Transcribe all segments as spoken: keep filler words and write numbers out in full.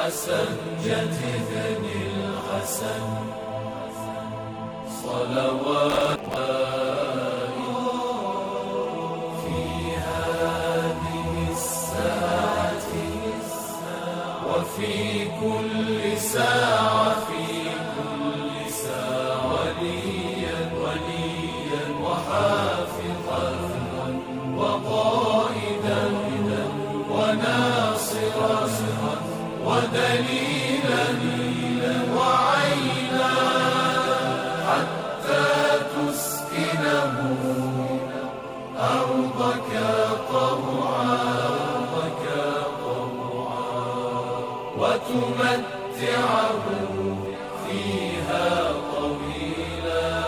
حسن جددني الحسن صلوات في هذه الساعة وفي كل ساعة في كل ساعة وليا وليا وحافظا وقائدا وناصرا ودليلا وعينا حتى تسكنه أرضك طوعا وتمتعه فيها طويلا.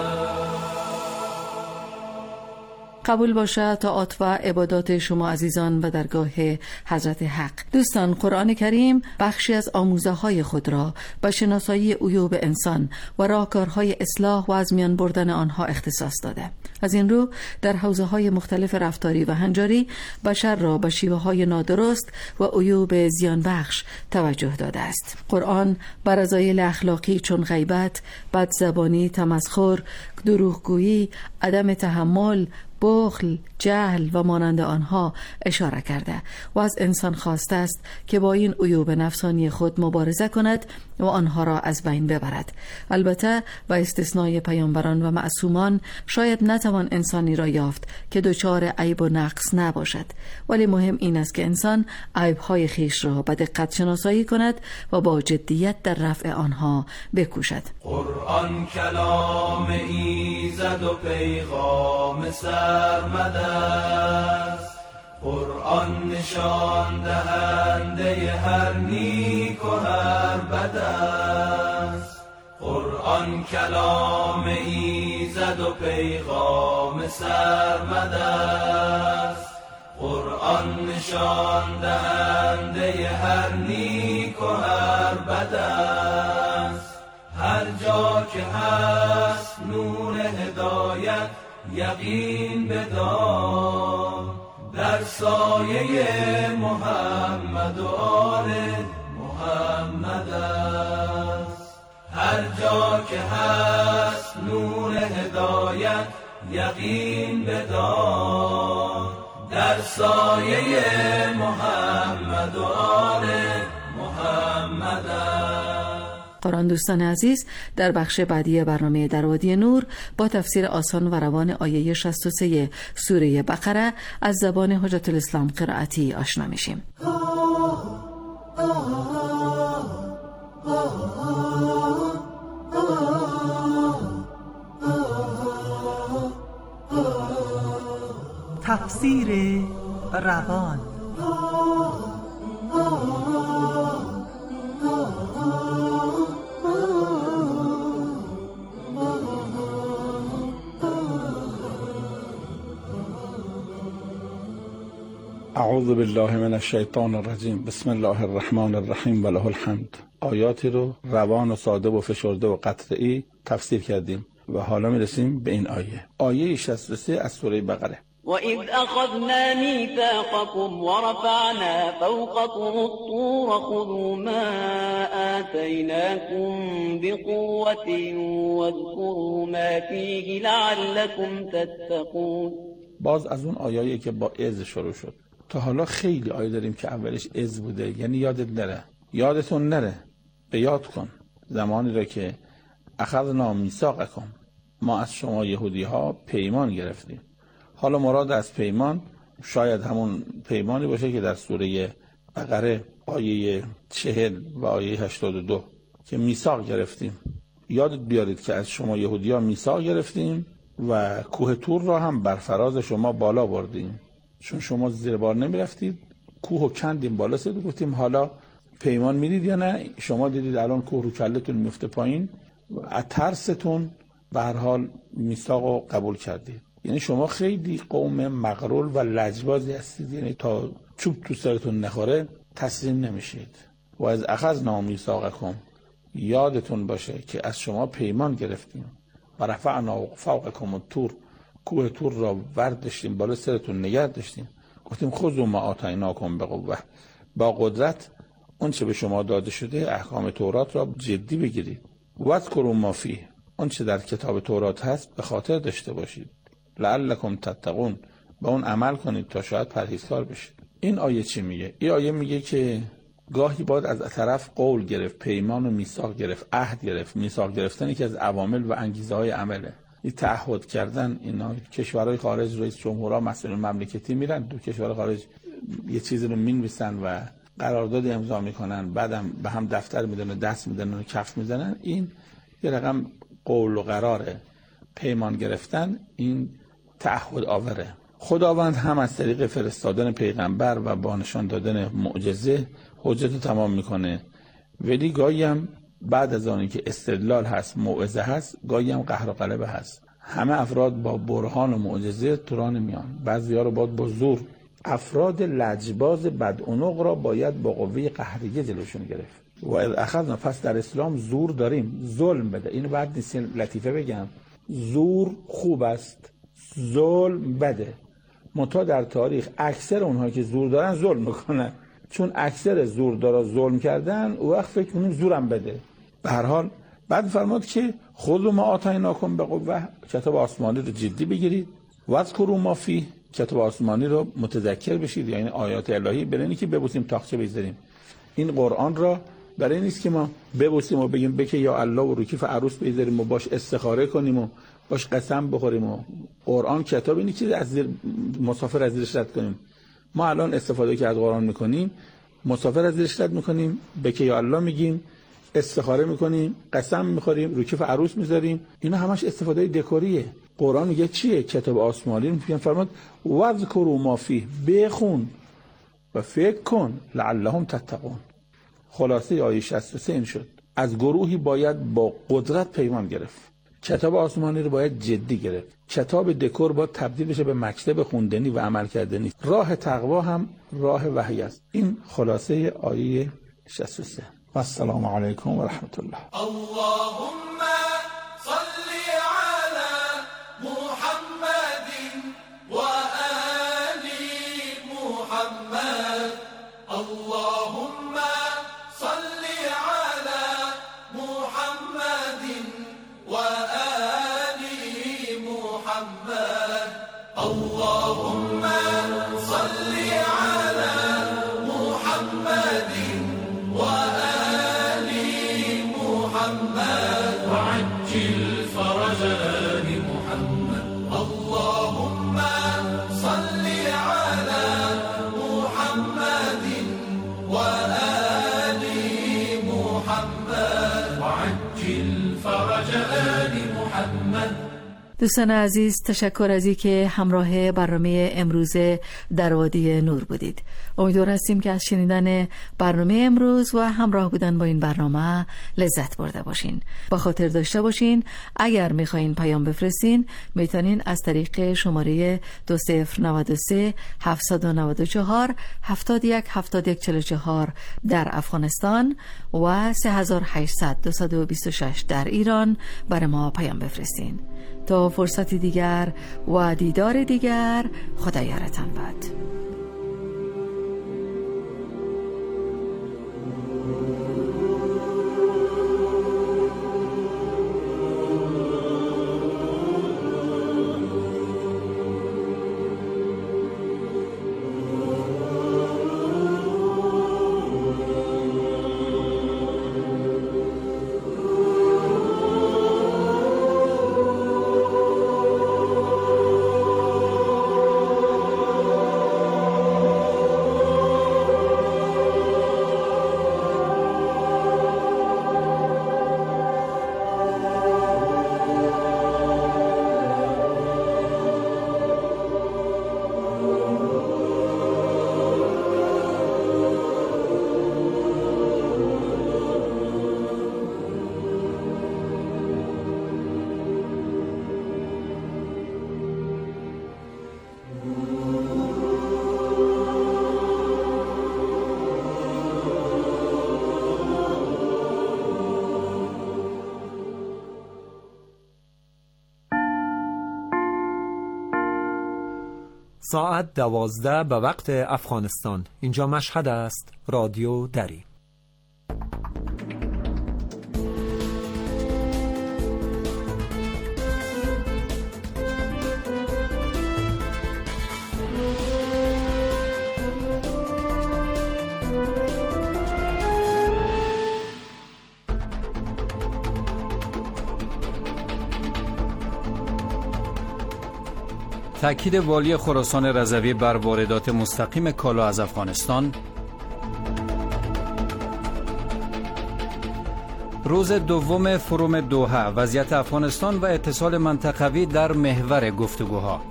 قبول باشه طاعات و عبادات شما عزیزان به درگاه حضرت حق. دوستان، قرآن کریم بخشی از آموزه های خود را به شناسایی عیوب انسان و راهکارهای اصلاح و از میان بردن آنها اختصاص داده. از این رو در حوزه های مختلف رفتاری و هنجاری بشر را به شیوه های نادرست و عیوب زیان بخش توجه داده است. قرآن بر رذایل اخلاقی چون غیبت، بدزبانی، تمسخر، دروغگویی، عدم تحمل، بخل، جهل و مانند آنها اشاره کرده و از انسان خواسته است که با این عیوب نفسانی خود مبارزه کند و آنها را از بین ببرد. البته و استثنای پیامبران و معصومان شاید نتوان انسانی را یافت که دچار عیب و نقص نباشد، ولی مهم این است که انسان عیب‌های خیش را به دقت شناسایی کند و با جدیت در رفع آنها بکوشد. قرآن کلام ایزد و پیغام سرمد است، قرآن نشان دهنده هر نیک و هر بد است. قرآن کلام ایزد و پیغام سرمد است، قرآن نشان دهنده هر نیک و هر بد است. هر جا که هست نور هدایت یقین بدار، در سایه محمد و آل محمد است. هر جا که هست نور هدایت یقین بدار، در سایه محمد و آل محمد است. قرآن دوستان عزیز، در بخش بعدی برنامه در وادی نور با تفسیر آسان و روان آیه شصت و سه سوره بقره از زبان حجت الاسلام قرائتی آشنا میشیم. تفسیر روان. اعوذ بالله من الشیطان الرجیم. بسم الله الرحمن الرحیم و له الحمد. آیاتی رو روان و ساده و فشرده و قطعی تفسیر کردیم و حالا میرسیم به این آیه. آیه شصت و سه از سوره بقره. وَإِذْ أَخَذْنَا مِيثَاقَكُمْ وَرَفَعْنَا فَوْقَكُمُ الطُّورَ خُذُوا مَا آتَيْنَاكُمْ بِقُوَّةٍ وَاذْكُرُوا مَا فِيهِ لَعَلَّكُمْ تَتَّقُونَ. باز از اون آیه‌ای که با اذ شروع شد. تا حالا خیلی آیه داریم که اولش اذ بوده، یعنی یادت نره، یادتون نره، به یاد کن زمانی را که اخذنا میثاقکم، ما از شما یهودی ها پیمان گرفتیم. حالا مراد از پیمان شاید همون پیمانی باشه که در سوره بقره آیه چهل و آیه هشتاد و دو که میثاق گرفتیم. یادت بیارید که از شما یهودی ها میثاق گرفتیم و کوه تور را هم بر فراز شما بالا بردیم، چون شما زیر بار نمی رفتید، کوه و کندیم بالا سید، گفتیم حالا پیمان میدید یا نه؟ شما دیدید الان کوه رو کلتون میفته پایین، از ترستون به هر حال میثاق رو قبول کردید. یعنی شما خیلی قوم مغرور و لجبازی هستید، یعنی تا چوب تو سرتون نخوره تسلیم نمیشید. و از اخذنا میثاقکم، یادتون باشه که از شما پیمان گرفتیم و رفعنا فوقکم الطور، کوه تور را ورداشتیم بالا سرتون نگه داشتیم، گفتیم خذوا ما آتیناکم بقوه، با قدرت اون چه به شما داده شده احکام تورات را جدی بگیرید. واذکروا ما فیه، اون چه در کتاب تورات هست به خاطر داشته باشید. لعلکم تتقون، با اون عمل کنید تا شاید پرهیزکار بشید. این آیه چی میگه؟ این آیه میگه که گاهی باید از طرف قول گرفت، پیمان و میثاق گرفت، عهد گرفت. میثاق گرفتن که از عوامل و انگیزه های عمله. این تعهد کردن، اینا کشورهای خارج رئیس جمهورها مسئولین مملکتی میرن دو کشور خارج یه چیزی رو مینویسن و قرارداد امضا میکنن، بعدم به هم دفتر میدن و دست میدن و کف میزنن. این یه رقم قول و قراره، پیمان گرفتن، این تعهد آوره. خداوند هم از طریق فرستادن پیغمبر و با نشان دادن معجزه حجت رو تمام میکنه، ولی گاهی هم بعد از آنی که استدلال هست، موعظه هست، گاهی هم قهر و غلبه هست. همه افراد با برهان و معجزه توران میان، بعضی‌ها رو باید با زور. افراد لجباز بدعنق را باید با قوه قهریه جلوشون گرفت. و اخذنا، پس در اسلام زور داریم. ظلم بده، اینو بعد نیست لطیفه بگم، زور خوب است، ظلم بده. منتها در تاریخ اکثر اونها که زور دارن ظلم میکنن، چون اکثر زور دارا ظلم کردن، او وقت فکر کنیم زورم بده. به هر حال بعد فرمود که خذوا ما آتیناکم بقوه، کتاب آسمانی رو جدی بگیرید. واذکروا ما فیه، کتاب آسمانی رو متذکر بشید، یعنی آیات الهی، برای اینکه ببوسیم تاقچه بذاریم. این قرآن را برای نیست که ما ببوسیم و بگیم بکه یا الله و روکیف عروس بذاریم و باش استخاره کنیم و باش قسم بخوریم. و قرآن کتاب اینی که از زیر مسافر از زیرش رد کنیم. ما الان استفاده که از قرآن میکنیم، مسافر از زیرش رد میکنیم، بکه یا الله میگیم، استخاره میکنیم، قسم میخوریم، روکیف عروس میذاریم. اینا همش استفاده دکوریه. قرآن میگه چیه؟ کتاب آسمانی. میگن فرمود واذکروا ما فیه، بخون و فکر کن لعلهم تتقون. خلاصه آیه شصت و سه این شد. از گروهی باید با قدرت پیمان گرفت. کتاب آسمانی رو باید جدی گرفت. کتاب دکور باید تبدیل بشه به مکتب خوندنی و عمل کردنی. راه تقوا هم راه وحی است. این خلاصه آیه شصت و سه. و السلام علیکم و رحمت الله. اللهم صل علی محمد و آل محمد. اللهم صل علی محمد و آل محمد. اللهم صل علی محمد و آل محمد وعجل فرج آل محمد. اللهم صل علی محمد و آل محمد وعجل فرج آل محمد. دوستان عزیز، تشکر از اینکه همراه برنامه امروز در وادی نور بودید. امیدوار هستیم که از شنیدن برنامه امروز و همراه بودن با این برنامه لذت برده باشین. با خاطر داشته باشین اگر میخواین پیام بفرستین میتونین از طریق شماره دو صفر نه سه هفت نه چهار هفتاد و یک هفتاد و یک چهل و چهار در افغانستان و سه هزار و هشتصد دویست و بیست و شش در ایران برای ما پیام بفرستین. تا فرصتی دیگر و دیدار دیگر، خدا یارتان باد. ساعت دوازده به وقت افغانستان. اینجا مشهد است. رادیو دری. تأکید والی خراسان رضوی بر واردات مستقیم کالا از افغانستان. روز دوم فروم دوحه، وضعیت افغانستان و اتصال منطقوی در محور گفتگوها.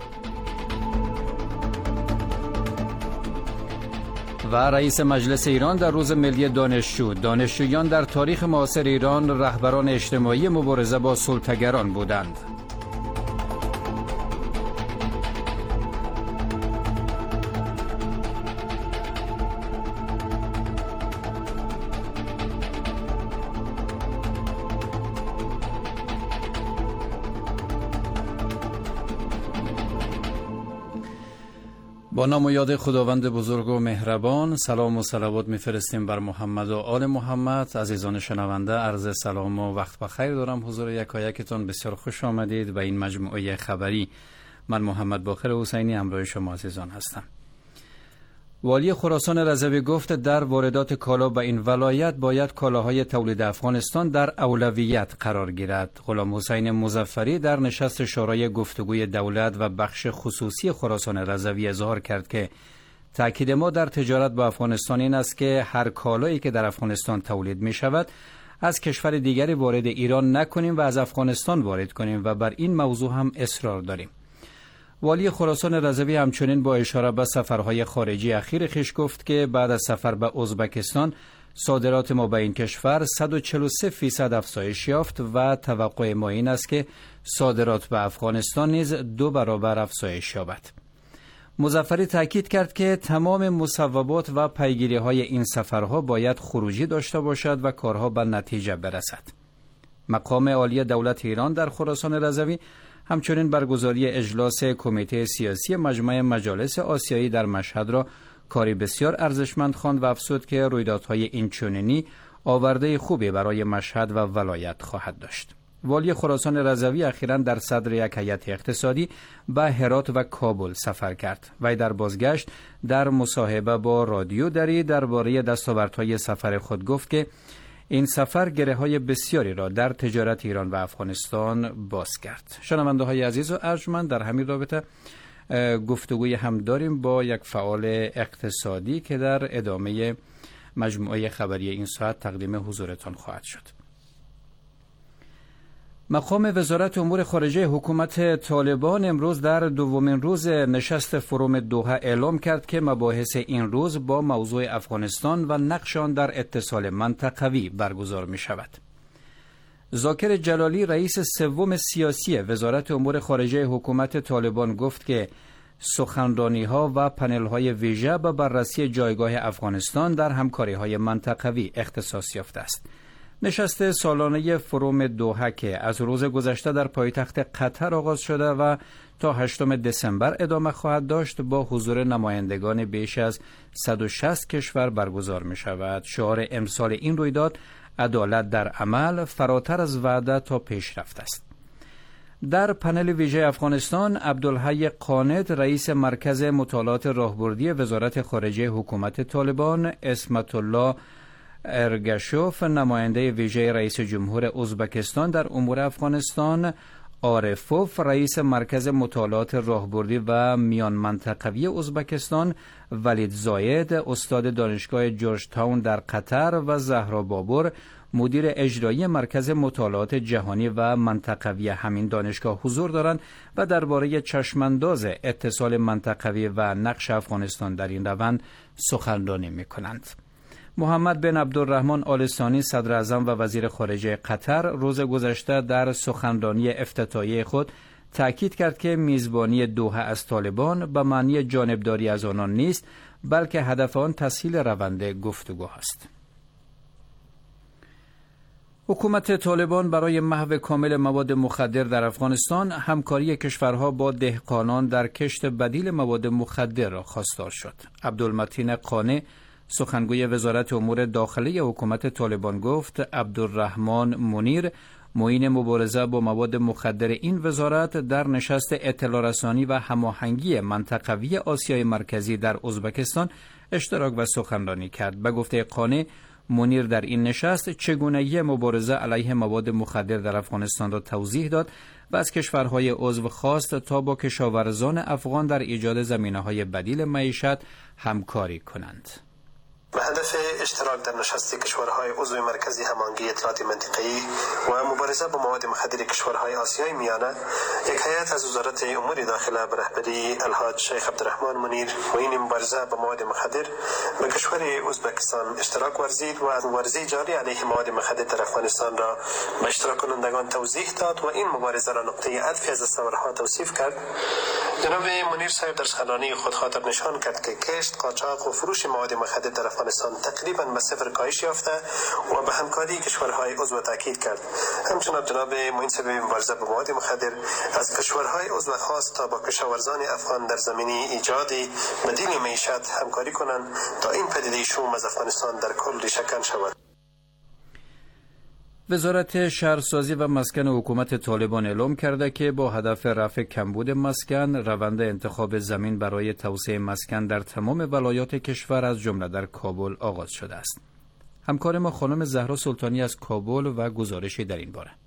و رئیس مجلس ایران در روز ملی دانشجو: دانشجویان در تاریخ معاصر ایران رهبران اجتماعی مبارزه با سلطه‌گران بودند. با نام و یاد خداوند بزرگ و مهربان، سلام و صلوات میفرستیم بر محمد و آل محمد. عزیزان شنونده، عرض سلام و وقت بخیر دارم حضور یکایکتان. بسیار خوش آمدید به این مجموعه خبری. من محمد باقر حسینی همراه شما عزیزان هستم. والی خراسان رضوی گفت در واردات کالا به این ولایت باید کالاهای تولید افغانستان در اولویت قرار گیرد. غلام حسین مظفری در نشست شورای گفتگوی دولت و بخش خصوصی خراسان رضوی اظهار کرد که تأکید ما در تجارت با افغانستان این است که هر کالایی که در افغانستان تولید می شود از کشور دیگری وارد ایران نکنیم و از افغانستان وارد کنیم و بر این موضوع هم اصرار داریم. والی خراسان رضوی همچنین با اشاره به سفرهای خارجی اخیر خویش گفت که بعد از سفر به ازبکستان صادرات ما به این کشور صد و چهل و سه فیصد افزایش یافت و توقع ما این است که صادرات به افغانستان نیز دو برابر افزایش یابد. مظفری تاکید کرد که تمام مصوبات و پیگیری‌های این سفرها باید خروجی داشته باشد و کارها به نتیجه برسد. مقام عالی دولت ایران در خراسان رضوی همچنین برگزاری اجلاس کمیته سیاسی مجمع مجالس آسیایی در مشهد را کاری بسیار ارزشمند خواند و افزود که رویدادهای اینچنینی آورده خوبی برای مشهد و ولایت خواهد داشت. والی خراسان رضوی اخیراً در صدر یک هیئت اقتصادی به هرات و کابل سفر کرد. وی در بازگشت در مصاحبه با رادیو دری درباره دستاوردهای سفر خود گفت که این سفر گره‌های بسیاری را در تجارت ایران و افغانستان باز کرد. شنونده های عزیز و ارجمند، در همین رابطه گفتگوی هم داریم با یک فعال اقتصادی که در ادامه مجموعه خبری این ساعت تقدیم حضورتان خواهد شد. مقام وزارت امور خارجه حکومت طالبان امروز در دومین روز نشست فروم دوحه اعلام کرد که مباحث این روز با موضوع افغانستان و نقش آن در اتصال منطقوی برگزار می شود. ذاکر جلالی رئیس سوم سیاسی وزارت امور خارجه حکومت طالبان گفت که سخنرانی‌ها و پنل‌های ویژه به بررسی جایگاه افغانستان در همکاری‌های منطقوی اختصاص یافته است. نشست سالانه فروم دوحه که از روز گذشته در پایتخت قطر آغاز شده و تا هشتم دسامبر ادامه خواهد داشت با حضور نمایندگان بیش از صد و شصت کشور برگزار می شود. شعار امسال این رویداد عدالت در عمل، فراتر از وعده تا پیشرفت است. در پنل ویژه افغانستان عبدالحی قانت رئیس مرکز مطالعات راهبردی وزارت خارجه حکومت طالبان، اسمت الله ارگشوف نماینده ویژه رئیس جمهور ازبکستان در امور افغانستان، عارفوف رئیس مرکز مطالعات راهبردی و میان منطقوی ازبکستان، ولید زاید استاد دانشگاه جورج تاون در قطر و زهرا بابور مدیر اجرایی مرکز مطالعات جهانی و منطقوی همین دانشگاه حضور دارند و درباره چشمانداز اتصال منطقوی و نقش افغانستان در این روند سخنرانی می‌کنند. محمد بن عبدالرحمن آل ثانی صدر اعظم و وزیر خارجه قطر روز گذشته در سخنرانی افتتاحیه خود تأکید کرد که میزبانی دوحه از طالبان به معنی جانبداری از آنان نیست، بلکه هدف آن تسهیل روند گفتگو است. حکومت طالبان برای محو کامل مواد مخدر در افغانستان همکاری کشورها با دهقانان در کشت بدیل مواد مخدر را خواستار شد. عبدالمتین قانع سخنگوی وزارت امور داخلی حکومت طالبان گفت عبدالرحمن منیر معین مبارزه با مواد مخدر این وزارت در نشست اطلاع رسانی و هماهنگی منطقوی آسیای مرکزی در ازبکستان اشتراک و سخنرانی کرد. به گفته قانع منیر در این نشست چگونگی مبارزه علیه مواد مخدر در افغانستان را توضیح داد و از کشورهای عضو خواست تا با کشاورزان افغان در ایجاد زمینه‌های بدیل معیشت همکاری کنند. به هدف اشتراک در نشست کشورهای عضو مرکزی هماهنگی اطلاعات منطقه‌ای و مبارزه با مواد مخدر کشورهای آسیای میانه، یک هیئت از وزارت امور داخله به رهبری الحاج شیخ عبدالرحمن منیر و این مبارزه با مواد مخدر به کشور ازبکستان اشتراک ورزید و مبارزه جاری علیه مواد مخدر در افغانستان را به اشتراک کنندگان توضیح داد و این مبارزه را نقطه عطفی از دستاوردها توصیف کرد. جناب منیر صاحب در سخنرانی خود خاطر نشان کرد که کشت، قاچاق و فروش مواد مخدر در افغانستان تقریبا به صفر کاهش یافته و به همکاری کشورهای عضو تاکید کرد. همچنین جناب معین صاحب مبارزه با مواد مخدر از کشورهای عضو خواست تا با کشاورزان افغان در زمینه ایجاد بدیل معیشت همکاری کنند تا این پدیده شوم از افغانستان در کل ریشه‌کن شود. وزارت شهرسازی و مسکن حکومت طالبان اعلام کرده که با هدف رفع کمبود مسکن، روند انتخاب زمین برای توسعه مسکن در تمام ولایات کشور از جمله در کابل آغاز شده است. همکار ما خانم زهرا سلطانی از کابل و گزارشی در این باره.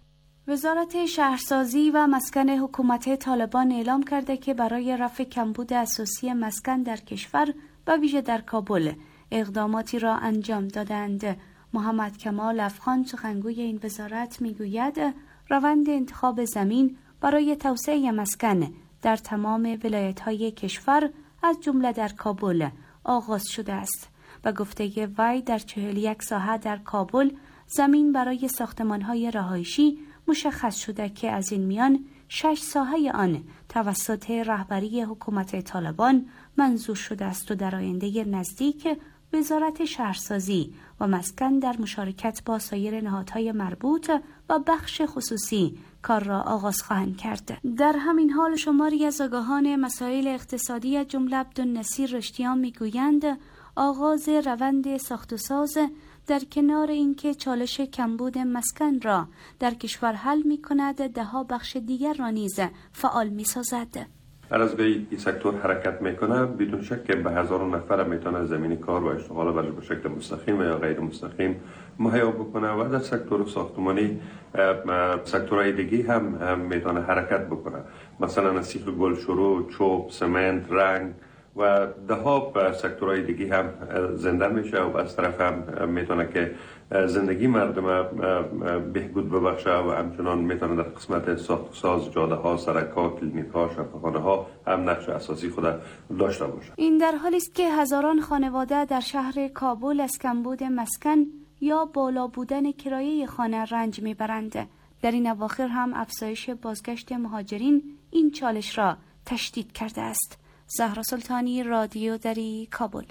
وزارت شهرسازی و مسکن حکومت طالبان اعلام کرده که برای رفع کمبود اساسی مسکن در کشور و ویژه در کابل اقداماتی را انجام دادند. محمد کمال افغان سخنگوی این وزارت میگوید روند انتخاب زمین برای توسعه مسکن در تمام ولایت‌های کشور از جمله در کابل آغاز شده است و گفته وی در چهل و یک ساحه در کابل زمین برای ساختمان‌های رهایشی مشخص شده که از این میان شش ساحه آن توسط رهبری حکومت طالبان منظور شده است و در آینده نزدیک وزارت شهرسازی و مسکن در مشارکت با سایر نهادهای مربوط و بخش خصوصی کار را آغاز خواهند کرد. در همین حال شماری از آگاهان مسائل اقتصادی از جمله عبدالنصیر رشتیان میگویند آغاز روند ساخت و ساز در کنار اینکه چالش کمبود مسکن را در کشور حل می‌کند، ده‌ها بخش دیگر را نیز فعال می‌سازد. هر از گاهی این سکتور حرکت میکنه بدون شک که به هزاران نفر میتونه زمین کار و اشتغال برش به شکل مستقیم یا غیر مستقیم مهیا بکنه و در سکتور ساختمانی سکتورهای دیگه هم, هم میتونه حرکت بکنه، مثلا سیخ گل شروع، چوب، سمنت، رنگ و ده ها سکتورهای دیگه هم زنده میشه و از طرف هم میتونه که زندگی مردم بهبود ببخشه و همچنان میتونه در قسمت ساخت و ساز جاده ها، سرک ها، کلینیک ها، شفاخانه ها هم نقش اساسی خود داشته باشه. این در حالی است که هزاران خانواده در شهر کابل از کمبود مسکن یا بالا بودن کرایه خانه رنج میبرند. در این اواخر هم افزایش بازگشت مهاجرین این چالش را تشدید کرده است. زهرا سلطانی، رادیو دری، کابل.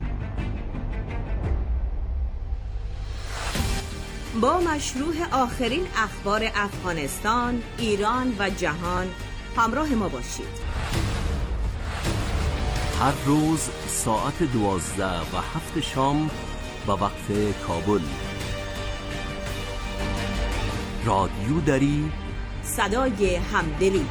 با مشروع آخرین اخبار افغانستان، ایران و جهان همراه ما باشید. هر روز ساعت دوازده و هفت شام به وقت کابل. رادیو دری، صدای همدلی.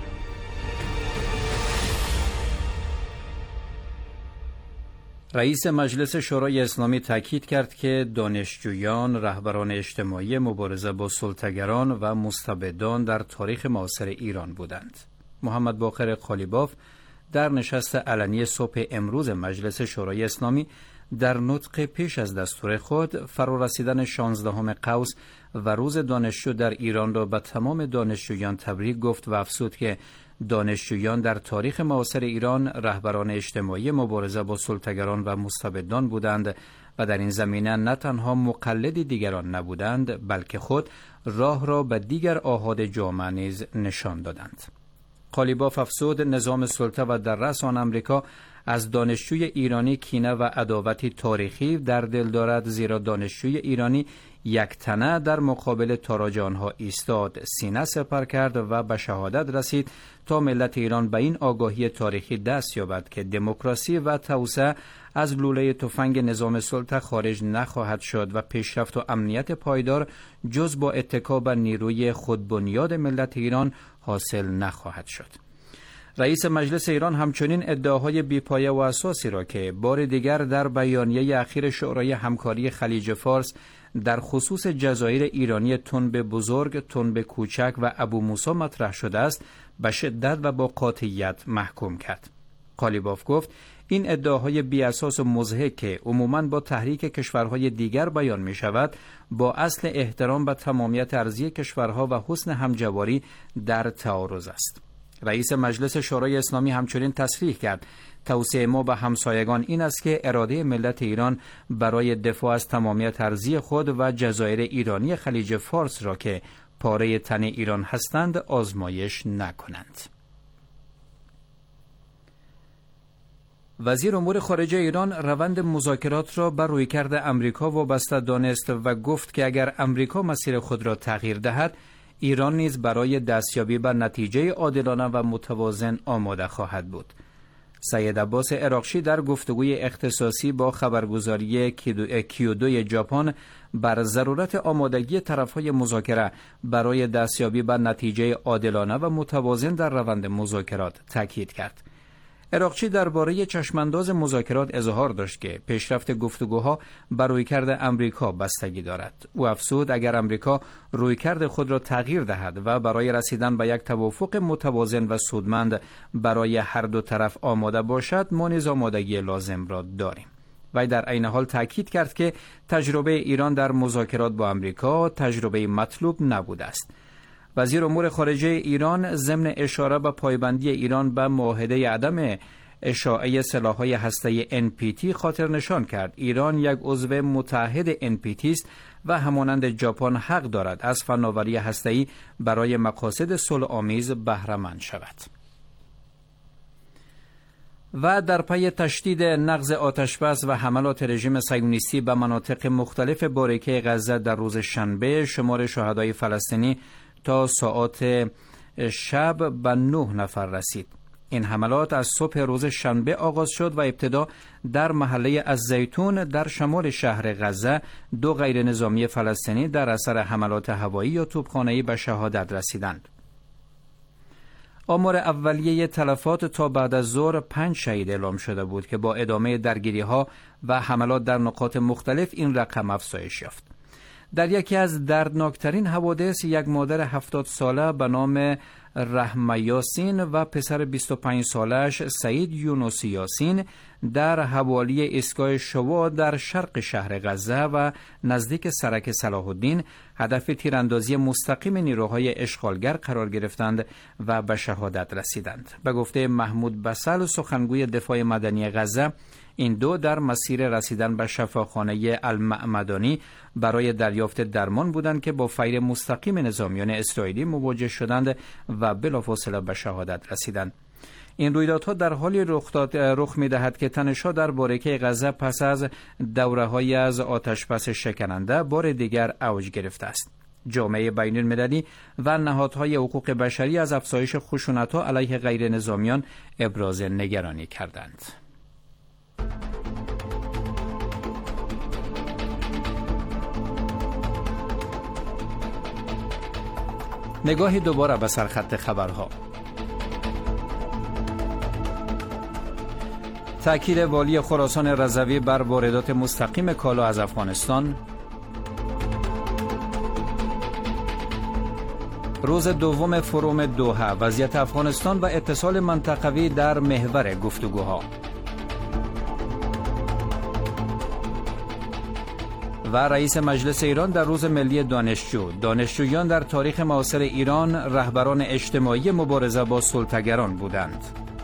رئیس مجلس شورای اسلامی تاکید کرد که دانشجویان رهبران اجتماعی مبارزه با سلطه‌گران و مستبدان در تاریخ معاصر ایران بودند. محمد باقر قالیباف در نشست علنی صبح امروز مجلس شورای اسلامی در نطق پیش از دستور خود فرارسیدن شانزدهم قوس و روز دانشجو در ایران را به تمام دانشجویان تبریک گفت و افزود که دانشجویان در تاریخ معاصر ایران رهبران اجتماعی مبارزه با سلطه‌گران و مستبدان بودند و در این زمینه نه تنها مقلد دیگران نبودند بلکه خود راه را به دیگر آحاد جامعه نیز نشان دادند. قالیباف افزود نظام سلطه و در رأس آن امریکا از دانشجوی ایرانی کینه و عداوتی تاریخی در دل دارد، زیرا دانشجوی ایرانی یک تنه در مقابل تاراج آنها ایستاد، سینه سپر کرد و به شهادت رسید تا ملت ایران به این آگاهی تاریخی دست یابد که دموکراسی و توسعه از لوله تفنگ نظام سلطه خارج نخواهد شد و پیشرفت و امنیت پایدار جز با اتکا بر نیروی خودبنیاد ملت ایران حاصل نخواهد شد. رئیس مجلس ایران همچنین ادعاهای بی‌پایه و اساسی را که بار دیگر در بیانیه اخیر شورای همکاری خلیج فارس در خصوص جزایر ایرانی تنب بزرگ، تنب کوچک و ابو موسی مطرح شده است، به شدت و با قاطعیت محکوم کرد. قالیباف گفت این ادعاهای بی اساس و مضحک که عموماً با تحریک کشورهای دیگر بیان می شود، با اصل احترام به تمامیت ارضی کشورها و حسن همجواری در تعارض است. رئیس مجلس شورای اسلامی همچنین تصریح کرد توصیه ما به همسایگان این است که اراده ملت ایران برای دفاع از تمامیت ارضی خود و جزایر ایرانی خلیج فارس را که پاره تن ایران هستند آزمایش نکنند. وزیر امور خارجه ایران روند مذاکرات را بر رویکرد امریکا وابسته دانست و گفت که اگر امریکا مسیر خود را تغییر دهد، ایران نیز برای دستیابی به نتیجه عادلانه و متوازن آماده خواهد بود. سید عباس عراقچی در گفتگوی اختصاصی با خبرگزاری کیودو ژاپن بر ضرورت آمادگی طرف‌های مذاکره برای دستیابی به نتیجه عادلانه و متوازن در روند مذاکرات تاکید کرد. عراقچی درباره چشمانداز مذاکرات اظهار داشت که پیشرفت گفتگوها بر رویکرد امریکا بستگی دارد. او افزود اگر امریکا رویکرد خود را تغییر دهد و برای رسیدن به یک توافق متوازن و سودمند برای هر دو طرف آماده باشد، ما نیز آمادگی لازم را داریم. وی در عین حال تاکید کرد که تجربه ایران در مذاکرات با امریکا تجربه مطلوب نبوده است. وزیر امور خارجه ایران ضمن اشاره به پایبندی ایران به معاهده عدم اشاعه سلاح‌های هسته‌ای ان پی تی خاطر نشان کرد ایران یک عضو متحد ان پی تی است و همانند ژاپن حق دارد از فناوری هسته‌ای برای مقاصد صلح‌آمیز بهره مند شود. و در پی تشدید نقض آتشبس و حملات رژیم صهیونیستی به مناطق مختلف باریکه غزه در روز شنبه، شمار شهدای فلسطینی تا ساعات شب به نه نفر رسید. این حملات از صبح روز شنبه آغاز شد و ابتدا در محله الزیتون در شمال شهر غزه دو غیر نظامی فلسطینی در اثر حملات هوایی یا توپخانه‌ای به شهادت رسیدند. آمار اولیه تلفات تا بعد از ظهر پنج شهید اعلام شده بود که با ادامه درگیری‌ها و حملات در نقاط مختلف این رقم افزایش یافت. در یکی از دردناکترین حوادث، یک مادر هفتاد ساله به نام رحمه یاسین و پسر بیست و پنج سالش سعید یونس یاسین در حوالی ایستگاه شوا در شرق شهر غزه و نزدیک سرک صلاح الدین هدف تیراندازی مستقیم نیروهای اشغالگر قرار گرفتند و به شهادت رسیدند. به گفته محمود بسل، سخنگوی دفاع مدنی غزه، این دو در مسیر رسیدن به شفاخانه المعمدانی برای دریافت درمان بودند که با فیر مستقیم نظامیان اسرائیلی مواجه شدند و بلافاصله به شهادت رسیدند. این رویدادها در حالی رخ داد رخ می‌دهد که تنش‌ها در باریکه غزه پس از دوره‌های از آتشبس شکننده بار دیگر اوج گرفته است. جامعه بین‌المللی و نهادهای حقوق بشری از افزایش خشونت‌ها علیه غیر نظامیان ابراز نگرانی کردند. نگاهی دوباره به سرخط خبرها. تأکید والی خراسان رضوی بر واردات مستقیم کالا از افغانستان. روز دوم فروم دوحه، وضعیت افغانستان و اتصال منطقوی در محور گفتگوها. و رئیس مجلس ایران در روز ملی دانشجو، دانشجویان در تاریخ معاصر ایران رهبران اجتماعی مبارزه با سلطه‌گران بودند.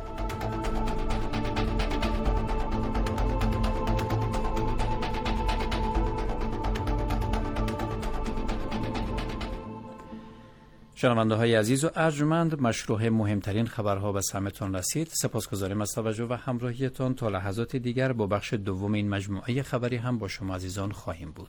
شنونده های عزیز و ارجمند، مشروع مهمترین خبرها به سمتون رسید. سپاسگزاریم از توجه و همراهیتان. تا لحظات دیگر با بخش دوم این مجموعه خبری هم با شما عزیزان خواهیم بود.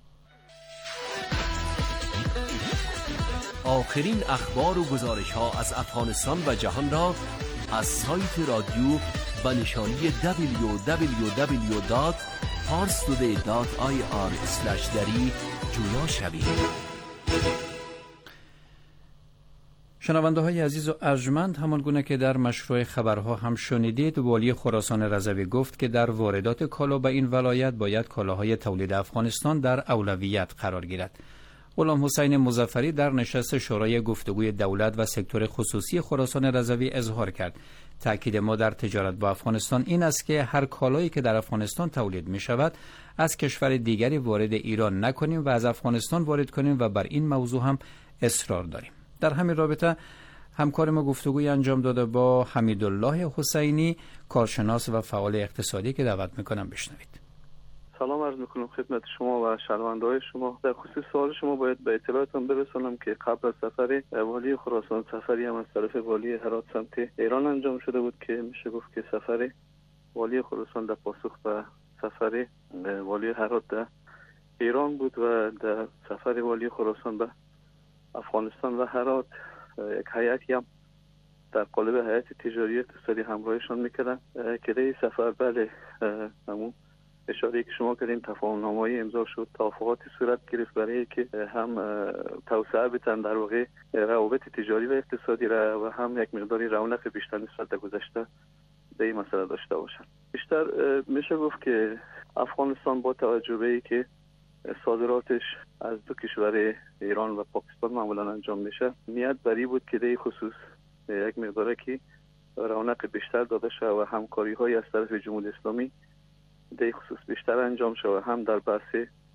آخرین اخبار و گزارش ها از افغانستان و جهان را از سایت رادیو با نشانی دبلیو دبلیو دبلیو دات پارس تودی دات آی آر اسلش دری جویا شوید. شنونده های عزیز و ارجمند، همان گونه که در مشروع خبرها هم شنیدید، والی خراسان رضوی گفت که در واردات کالا به این ولایت باید کالاهای تولید افغانستان در اولویت قرار گیرد. غلام حسین مظفری در نشست شورای گفتگوی دولت و سکتور خصوصی خراسان رضوی اظهار کرد تأکید ما در تجارت با افغانستان این است که هر کالایی که در افغانستان تولید می شود از کشور دیگری وارد ایران نکنیم و از افغانستان وارد کنیم و بر این موضوع هم اصرار داریم. در همین رابطه همکار ما گفتگوی انجام داده با حمیدالله حسینی، کارشناس و فعال اقتصادی که دعوت میکنم بشنوید. سلام عرض میکنم خدمت شما و شنونده‌های شما. در خصوص سوال شما باید به اطلاعتان برسانم که قبل از سفر والی خراسان سفری هم از طرف والی هرات سمت ایران انجام شده بود که میشه گفت که سفر والی خراسان در پاسخ به سفر والی هرات در ایران بود و در سفر والی خراسان به افغانستان و هرات یک هیئتی هم در قالب هیئت تجاری اقتصادی همراهشان میکردن که در این سفر بله همون اشاره که شما کردین تفاهم‌نامه‌ای امضا شد، توافقات صورت گرفت برای که هم توسعه بدن در واقع روابط تجاری و اقتصادی را و هم یک مقداری رونق بیشتر نسبت به گذشته به این مسئله داشته باشند. بیشتر میشه گفت که افغانستان با توجه به اینکه صادراتش از دو کشور ایران و پاکستان معمولا انجام میشه، نیت بری بود که در خصوص یک مقداری که رونق بیشتر داده شد و همکاری‌های از طرف جمهوری اسلامی در خصوص بیشتر انجام شد، هم در بحث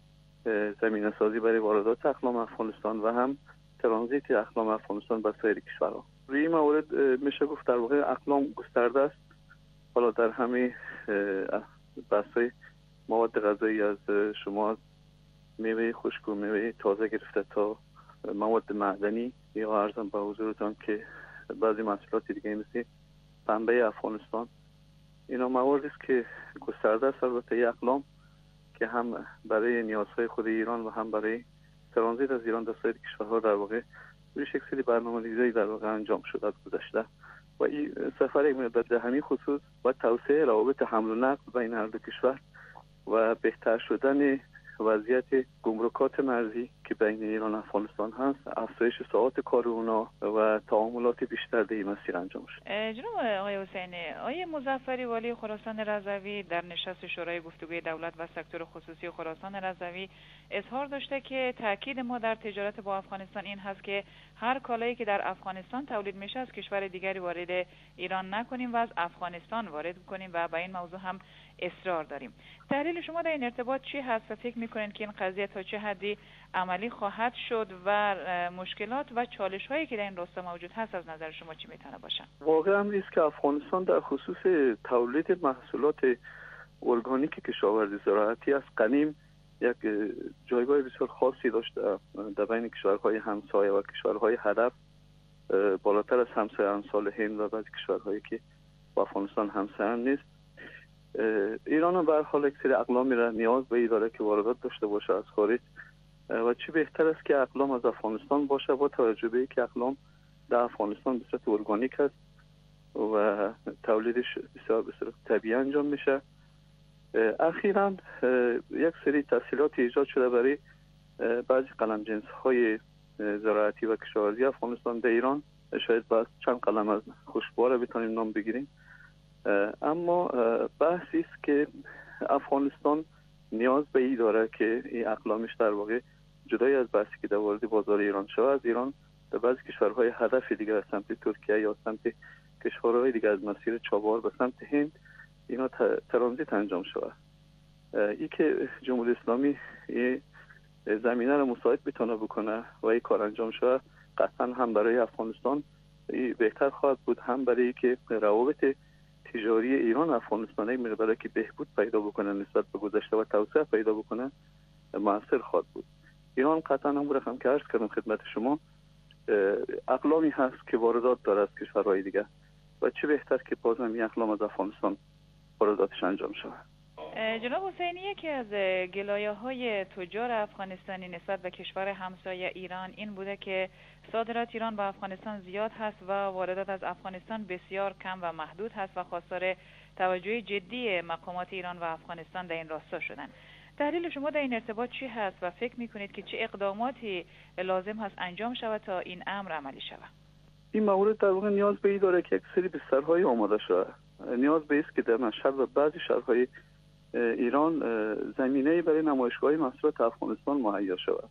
زمینه سازی برای واردات اقلام افغانستان و هم ترانزیت اقلام افغانستان به سایر کشورها. روی این موارد میشه گفت در واقع اقلام گسترده است. حالا در همه بحث‌های مواد غذایی از شما میوه خشک و میوه تازه گرفته تا مواد معدنی یا عرضم به حضورتان که بعضی محصولات دیگه مثل پنبه افغانستان، اینا مواردی است که گسترده است البته اقلام که هم برای نیازهای خود ایران و هم برای ترانزیت از ایران در سایر کشورها در واقع روی یک سری برنامه‌ریزی در واقع انجام شده از گذشته و این سفر یک مقدار در همین خصوص و توسعه روابط حمل و نقل بین هر دو کشور و بهتر شدن وضعیت گمرکات مرزی که بین ایران و افغانستان هست، افزایش ساعات کار اونا و تعاملات بیشتر در این مسیر انجام شد. جناب آقای حسینی، آقای مظفری والی خراسان رضوی در نشست شورای گفتگوی دولت و سکتور خصوصی خراسان رضوی اظهار داشته که تاکید ما در تجارت با افغانستان این هست که هر کالایی که در افغانستان تولید میشه از کشور دیگری وارد ایران نکنیم و از افغانستان وارد کنیم و با این موضوع هم اصرار داریم. تحلیل شما در این ارتباط چی هست و فکر میکنین که این قضیه تا چه حدی عملی خواهد شد و مشکلات و چالش هایی که در این راستا موجود هست از نظر شما چی میتونه باشن؟ واقعا امری است که افغانستان در خصوص تولید محصولات ارگانیک کشاورزی زراعتی از قدیم یک جایگاه بسیار خاصی داشته در بین کشورهای همسایه و کشورهای هدف، بالاتر از همسایه‌ان سال هند و بعضی کشورهایی که با افغانستان همسایه نیست. ایران هم به هر حال یک سری اقلامی را نیاز به ای داره که واردات داشته باشه از خارج و چی بهتر است که اقلام از افغانستان باشه با توجه به اینکه اقلام در افغانستان به صورت ارگانیک است و تولیدش بسیار بسیار طبیعی انجام میشه. اخیراً یک سری تسهیلات ایجاد شده برای بعضی قلم جنس های زراعتی و کشاورزی افغانستان در ایران، شاید باز چند قلم از خوشبوار بتونیم نام بگیریم، اما بحثی است که افغانستان نیاز به این داره که این اقلامش در واقع جدای از بحثی که در وارد بازار ایران شود از ایران در بعضی کشورهای هدف دیگر از سمت ترکیه یا سمت کشورهای دیگر از مسیر چابهار به سمت هند اینا ترانزیت انجام شود. این که جمهوری اسلامی این زمینه را مساعد بتونه بکنه و این کار انجام شود قطعا هم برای افغانستان بهتر خواهد بود، هم برای که روابط تجاری ایران و افغانستان یک مقداری که بهبود پیدا بکنه نسبت به گذشته و توسعه پیدا بکنه موثر خواهد بود. ایران قطعا هم رقم که عرض کردم خدمت شما اقلامی هست که واردات داره از کشورهای دیگه و چه بهتر که بازم این اقلام از افغانستان وارداتش انجام شود. جناب حسینی، یکی از گلایه‌های تجار افغانستانی نسبت به کشور همسایه ایران این بوده که صادرات ایران به افغانستان زیاد هست و واردات از افغانستان بسیار کم و محدود هست و خواستار توجه جدی مقامات ایران و افغانستان در این راستا شدن. تحلیل شما در این ارتباط چی هست و فکر میکنید که چه اقداماتی لازم هست انجام شود تا این امر عملی شود؟ این مورد در واقع نیاز به این داره که یک سری بسترهای آماده شود. نیاز به است که در مشهد و بعضی شهرهای ایران زمینه‌ای برای نمایشگاه محصولات افغانستان مهیا شود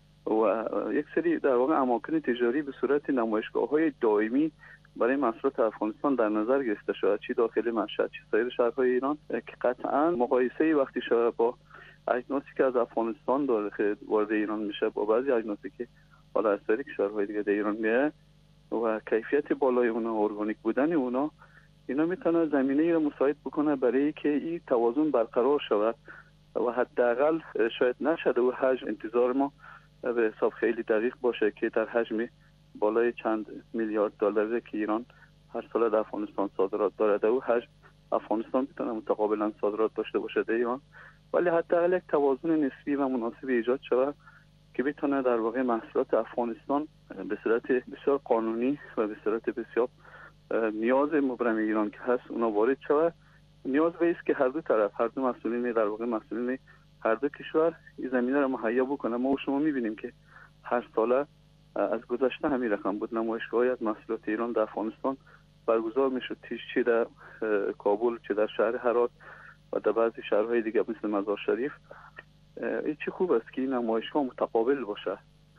و یک سری در واقع اماکن تجاری به صورت نمایشگاه‌های دائمی برای محصولات افغانستان در نظر گرفته شود، چی داخل مشهد چی سایر شهرهای ایران، که قطعاً مقایسه وقتی شود با اجناسی که از افغانستان داره وارد ایران میشه با بعضی اجناسی که حالا از سایر کشورهای دیگه در ایران میاد و کیفیت بالای اونا، ارگانیک بودن اونا، اینا میتونه زمینه ای را مساعد بکنه برای که این توازن برقرار شود و حداقل شاید نشده و حجم انتظار ما به حساب خیلی دقیق باشه که در حجم بالای چند میلیارد دلاری که ایران هر سال در افغانستان صادرات دارد و حجم افغانستان میتونه متقابلا صادرات داشته باشه در ایران، ولی حداقل یک توازن نسبی و مناسب ایجاد شود که بتونه در واقع محصولات افغانستان به صورت بسیار قانونی و به صورت بسیار نیاز مبرم ایران که هست اونا وارد شود. نیاز به است که هر دو طرف، هر دو مسئولین در واقع مسئولین هر دو کشور این زمینه را مهیا بکنه. ما و شما میبینیم که هر ساله از گذشته همین رقم بود، نمایشگاهی از محصولات ایران در افغانستان برگزار میشد، چه در کابل چه در شهر هرات و در بعضی شهرهای دیگه مثل مزار شریف. این چه خوب است که این نمایشگاه متقابل باشه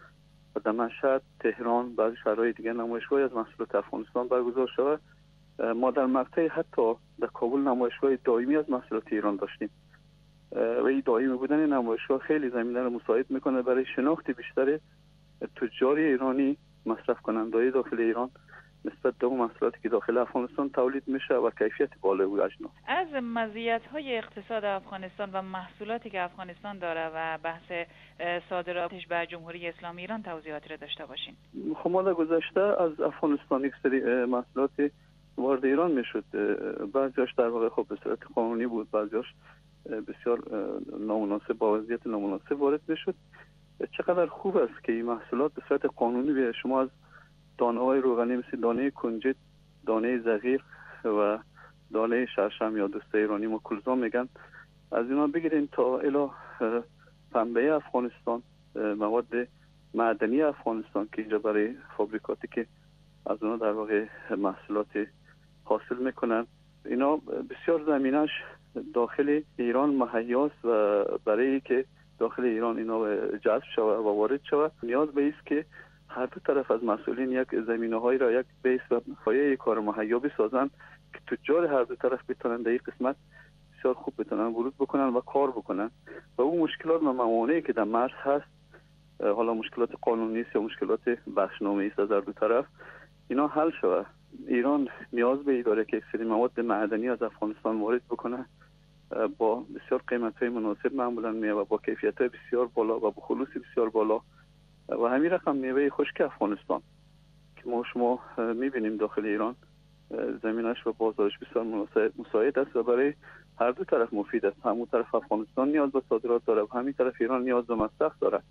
و در مشهد، تهران، بعضی شهرهای دیگه نمایشگاهی از محصولات افغانستان برگزار شود. ما در مقطع حتی در کابل نمایشگاه دائمی از محصولات ایران داشتیم و این دائمی بودن نمایشگاه خیلی زمینه را مساعد میکنه برای شناخت بیشتر تجار ایرانی، مصرف کننده‌های داخل ایران نسبت به اون محصولاتی که داخل افغانستان تولید میشه و کیفیت بالای او اجناس. از مزیت‌های اقتصاد افغانستان و محصولاتی که افغانستان داره و بحث صادراتش به جمهوری اسلامی ایران توضیحاتی را داشته باشین. خب ما در گذشته از افغانستان یک سری محصولات وارد ایران میشد، بعضیاش در واقع خب به صورت قانونی بود، بعضیاش بسیار نامناسب با وضعیت نامناسب وارد میشد. چقدر خوب است که این محصولات به صورت قانونی به شما از دانه‌های روغنی مثل دانه کنجد، دانه زغیر و دانه شرشم یا دوسته ایرانی ما کلزا میگن، از اینا بگیرین تا الی پنبه افغانستان، مواد معدنی افغانستان که اینجا برای فابریکاتی که از اونا در واقع محصولات حاصل میکنن، اینا بسیار زمینش داخل ایران مهیاست و برای که داخل ایران اینا جذب شود و وارد شود نیاز به است که هر دو طرف از مسئولین یک زمینه‌هایی را یک بیس و پایه کار مهیا بسازن که تجار هر دو طرف بتونن در این قسمت بسیار خوب بتونن ورود بکنن و کار بکنن و اون مشکلات و موانعی که در مرز هست، حالا مشکلات قانونی است یا مشکلات بخشنامه‌ای است از هر دو طرف، اینا حل شود. ایران نیاز به این داره که یک سری مواد معدنی از افغانستان وارد بکنه با بسیار قیمت‌های مناسب معمولاً میه و با کیفیت‌های بسیار بالا و با خلوص بسیار بالا و همین رقم میوه خشک افغانستان که ما شما میبینیم داخل ایران زمینش و بازارش بسیار مساعد است و برای هر دو طرف مفید است. همون طرف افغانستان نیاز به صادرات داره و همین طرف ایران نیاز به مصرف داره.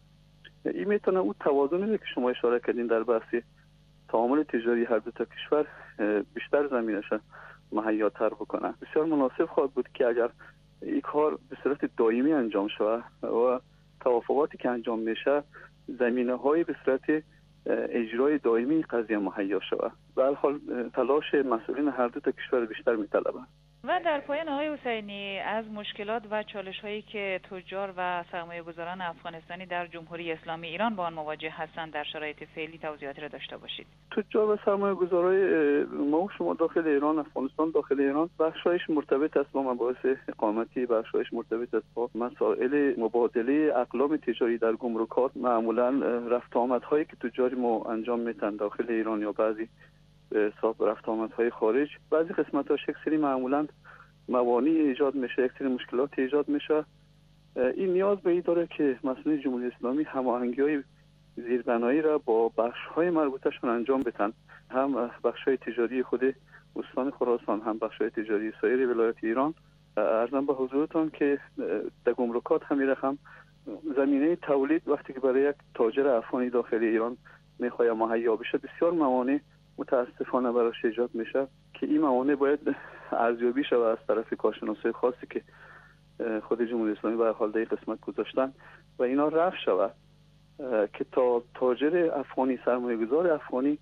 این میتونه اون توازنی که شما اشاره کردین در بحث تعامل تجاری هر دو تا کشور بیشتر زمینش مهیاتر بکنه. بسیار مناسب خواهد بود که اگر این کار به صورت دائمی انجام شود و توافقاتی که انجام میشه زمینه های به صورت اجرای دائمی قضیه مهیا شود. به هر حال تلاش مسئولین هر دو تا کشور بیشتر میطلبه. و در پایان آقای حسینی، از مشکلات و چالش هایی که تجار و سرمایه گذاران افغانستانی در جمهوری اسلامی ایران با آن مواجه هستند در شرایط فعلی توضیحاتی را داشته باشید. تجار و سرمایه گذارای ما و شما داخل ایران، افغانستان داخل ایران بخشایش مرتبط است با مباحث اقامتی، بخشایش مرتبط است با مسائل مبادله اقلام تجاری در گمرکات، معمولا رفت آمدهایی که تجار ما انجام میدن داخل ایران یا بعضی به حساب رفت آمدهای خارج، بعضی قسمت‌هاش یک سری معمولاً موانع ایجاد میشه، یک سری مشکلات ایجاد میشه. این نیاز به این داره که مسئولین جمهوری اسلامی هماهنگی‌های زیربنایی را با بخش‌های مربوطه‌شون انجام بدن، هم بخش‌های تجاری خود استان خراسان، هم بخش‌های تجاری سایر ولایات ایران. عرضم به حضورتون که در گمرکات همین رقم زمینه تولید وقتی که برای یک تاجر افغانی داخل ایران میخواد مهیا بشه بسیار موانع متاسفانه براش ایجاد میشه که این موانع باید ارزیابی شود از طرف کارشناسای خاصی که خود جمهوری اسلامی به حال در قسمت گذاشتن و اینا رفع شود که تا تاجر افغانی، سرمایه‌گذار افغانی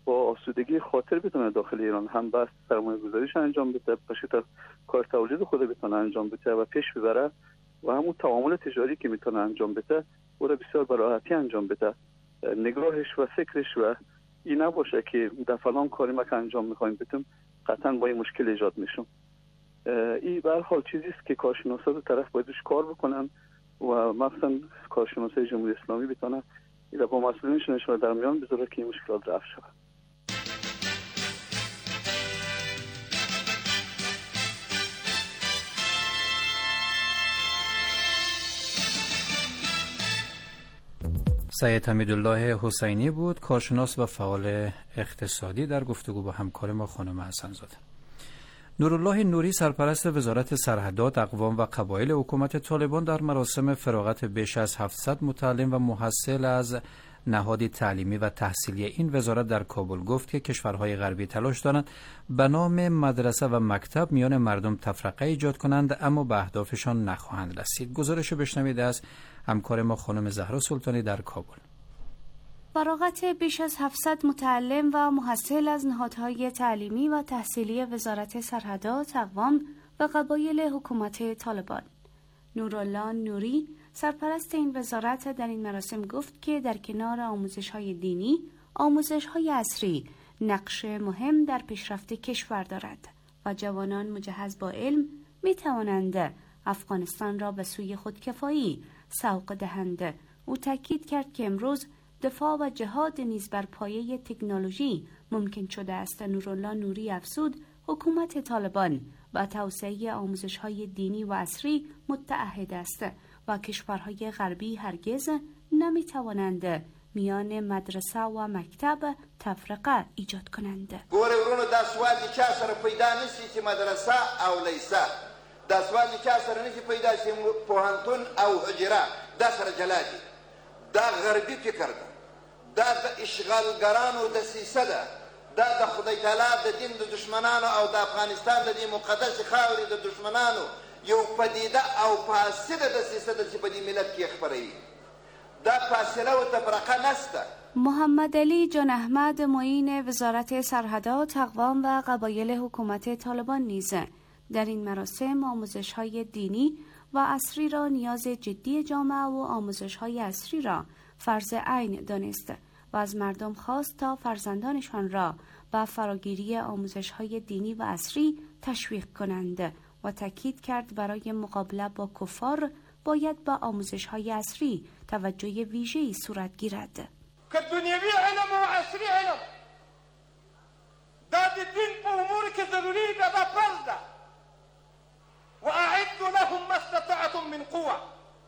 با آسودگی خاطر بتونه داخل ایران هم بس سرمایه گذاریش انجام بده، بشه کار تولید خود بتونه انجام بده و پیش ببره و همون تعامل تجاری که میتونه انجام بده او را بسیار به راحتی انجام بده. نگاهش و فکرش و این نباشه که در فلان کاری ما که انجام میخوایم بتیم قطعا با این مشکل ایجاد میشم. این به هر حال چیزی است که کارشناسا دو طرف باید روش کار بکنن و مثلا کارشناسای جمهوری اسلامی بتونن اینا با مسئولینشون رو در میان بذاره که این مشکلات رفع شود. سید حمیدالله حسینی بود، کارشناس و فعال اقتصادی، در گفتگو با همکار ما خانم حسن‌زاده. نورالله نوری سرپرست وزارت سرحدات، اقوام و قبایل حکومت طالبان در مراسم فراغت بیش از هفتصد متعلم و محصل از نهاد تعلیمی و تحصیلی این وزارت در کابل گفت که کشورهای غربی تلاش دارند به نام مدرسه و مکتب میان مردم تفرقه ایجاد کنند، اما به اهدافشان نخواهند رسید. گزارش بشنوید از همکار ما خانم زهرا سلطانی در کابل. فراغت بیش از هفتصد متعلم و محصل از نهادهای تعلیمی و تحصیلی وزارت سرحدات، اقوام و قبایل حکومت طالبان. نورالله نوری سرپرست این وزارت در این مراسم گفت که در کنار آموزش‌های دینی، آموزش‌های عصری نقش مهم در پیشرفت کشور دارد و جوانان مجهز با علم می توانند افغانستان را به سوی خودکفایی سوق دهند. او تاکید کرد که امروز دفاع و جهاد نیز بر پایه تکنولوژی ممکن شده است. نورالله نوری افزود حکومت طالبان با توسعه آموزش‌های دینی و عصری متعهد است و کشورهای غربی هرگز نمی‌توانند میان مدرسه و مکتب تفرقه ایجاد کنند. ګوره ورونو دا سوال د چا سره پیدا نشي چې مدرسه او لیسه، دا سوال د چا سره نشي پیدا چې پوهنتون او حجره، دا سره جلا دي. دا غربي فکر ده، دا د اشغالګرانو دسیسه ده، دا د خدای تعالی د دین د دشمنانو او د افغانستان د دې مقدس خاورې د دشمنانو یو پدیده او فاسده دسیسه ده چې په دې ملت کې خپروي. دا فاصله و تفرقه نسته. محمد علی جان احمد معین وزارت سرحدات، اقوام و قبایل حکومت طالبان نیز در این مراسم آموزش‌های دینی و عصری را نیاز جدی جامعه و آموزش‌های عصری را فرض عین دانست و از مردم خواست تا فرزندانشان را به فراگیری آموزش‌های دینی و عصری تشویق کنند و تاکید کرد برای مقابله با کفار باید به آموزش‌های عصری توجه ویژه‌ای صورت گیرد. که دنیوی علم و عصری علم دا د دین په امور کې ضروري ده، دا فرض ده. واعدوا لهم ما استطعتم من قوه.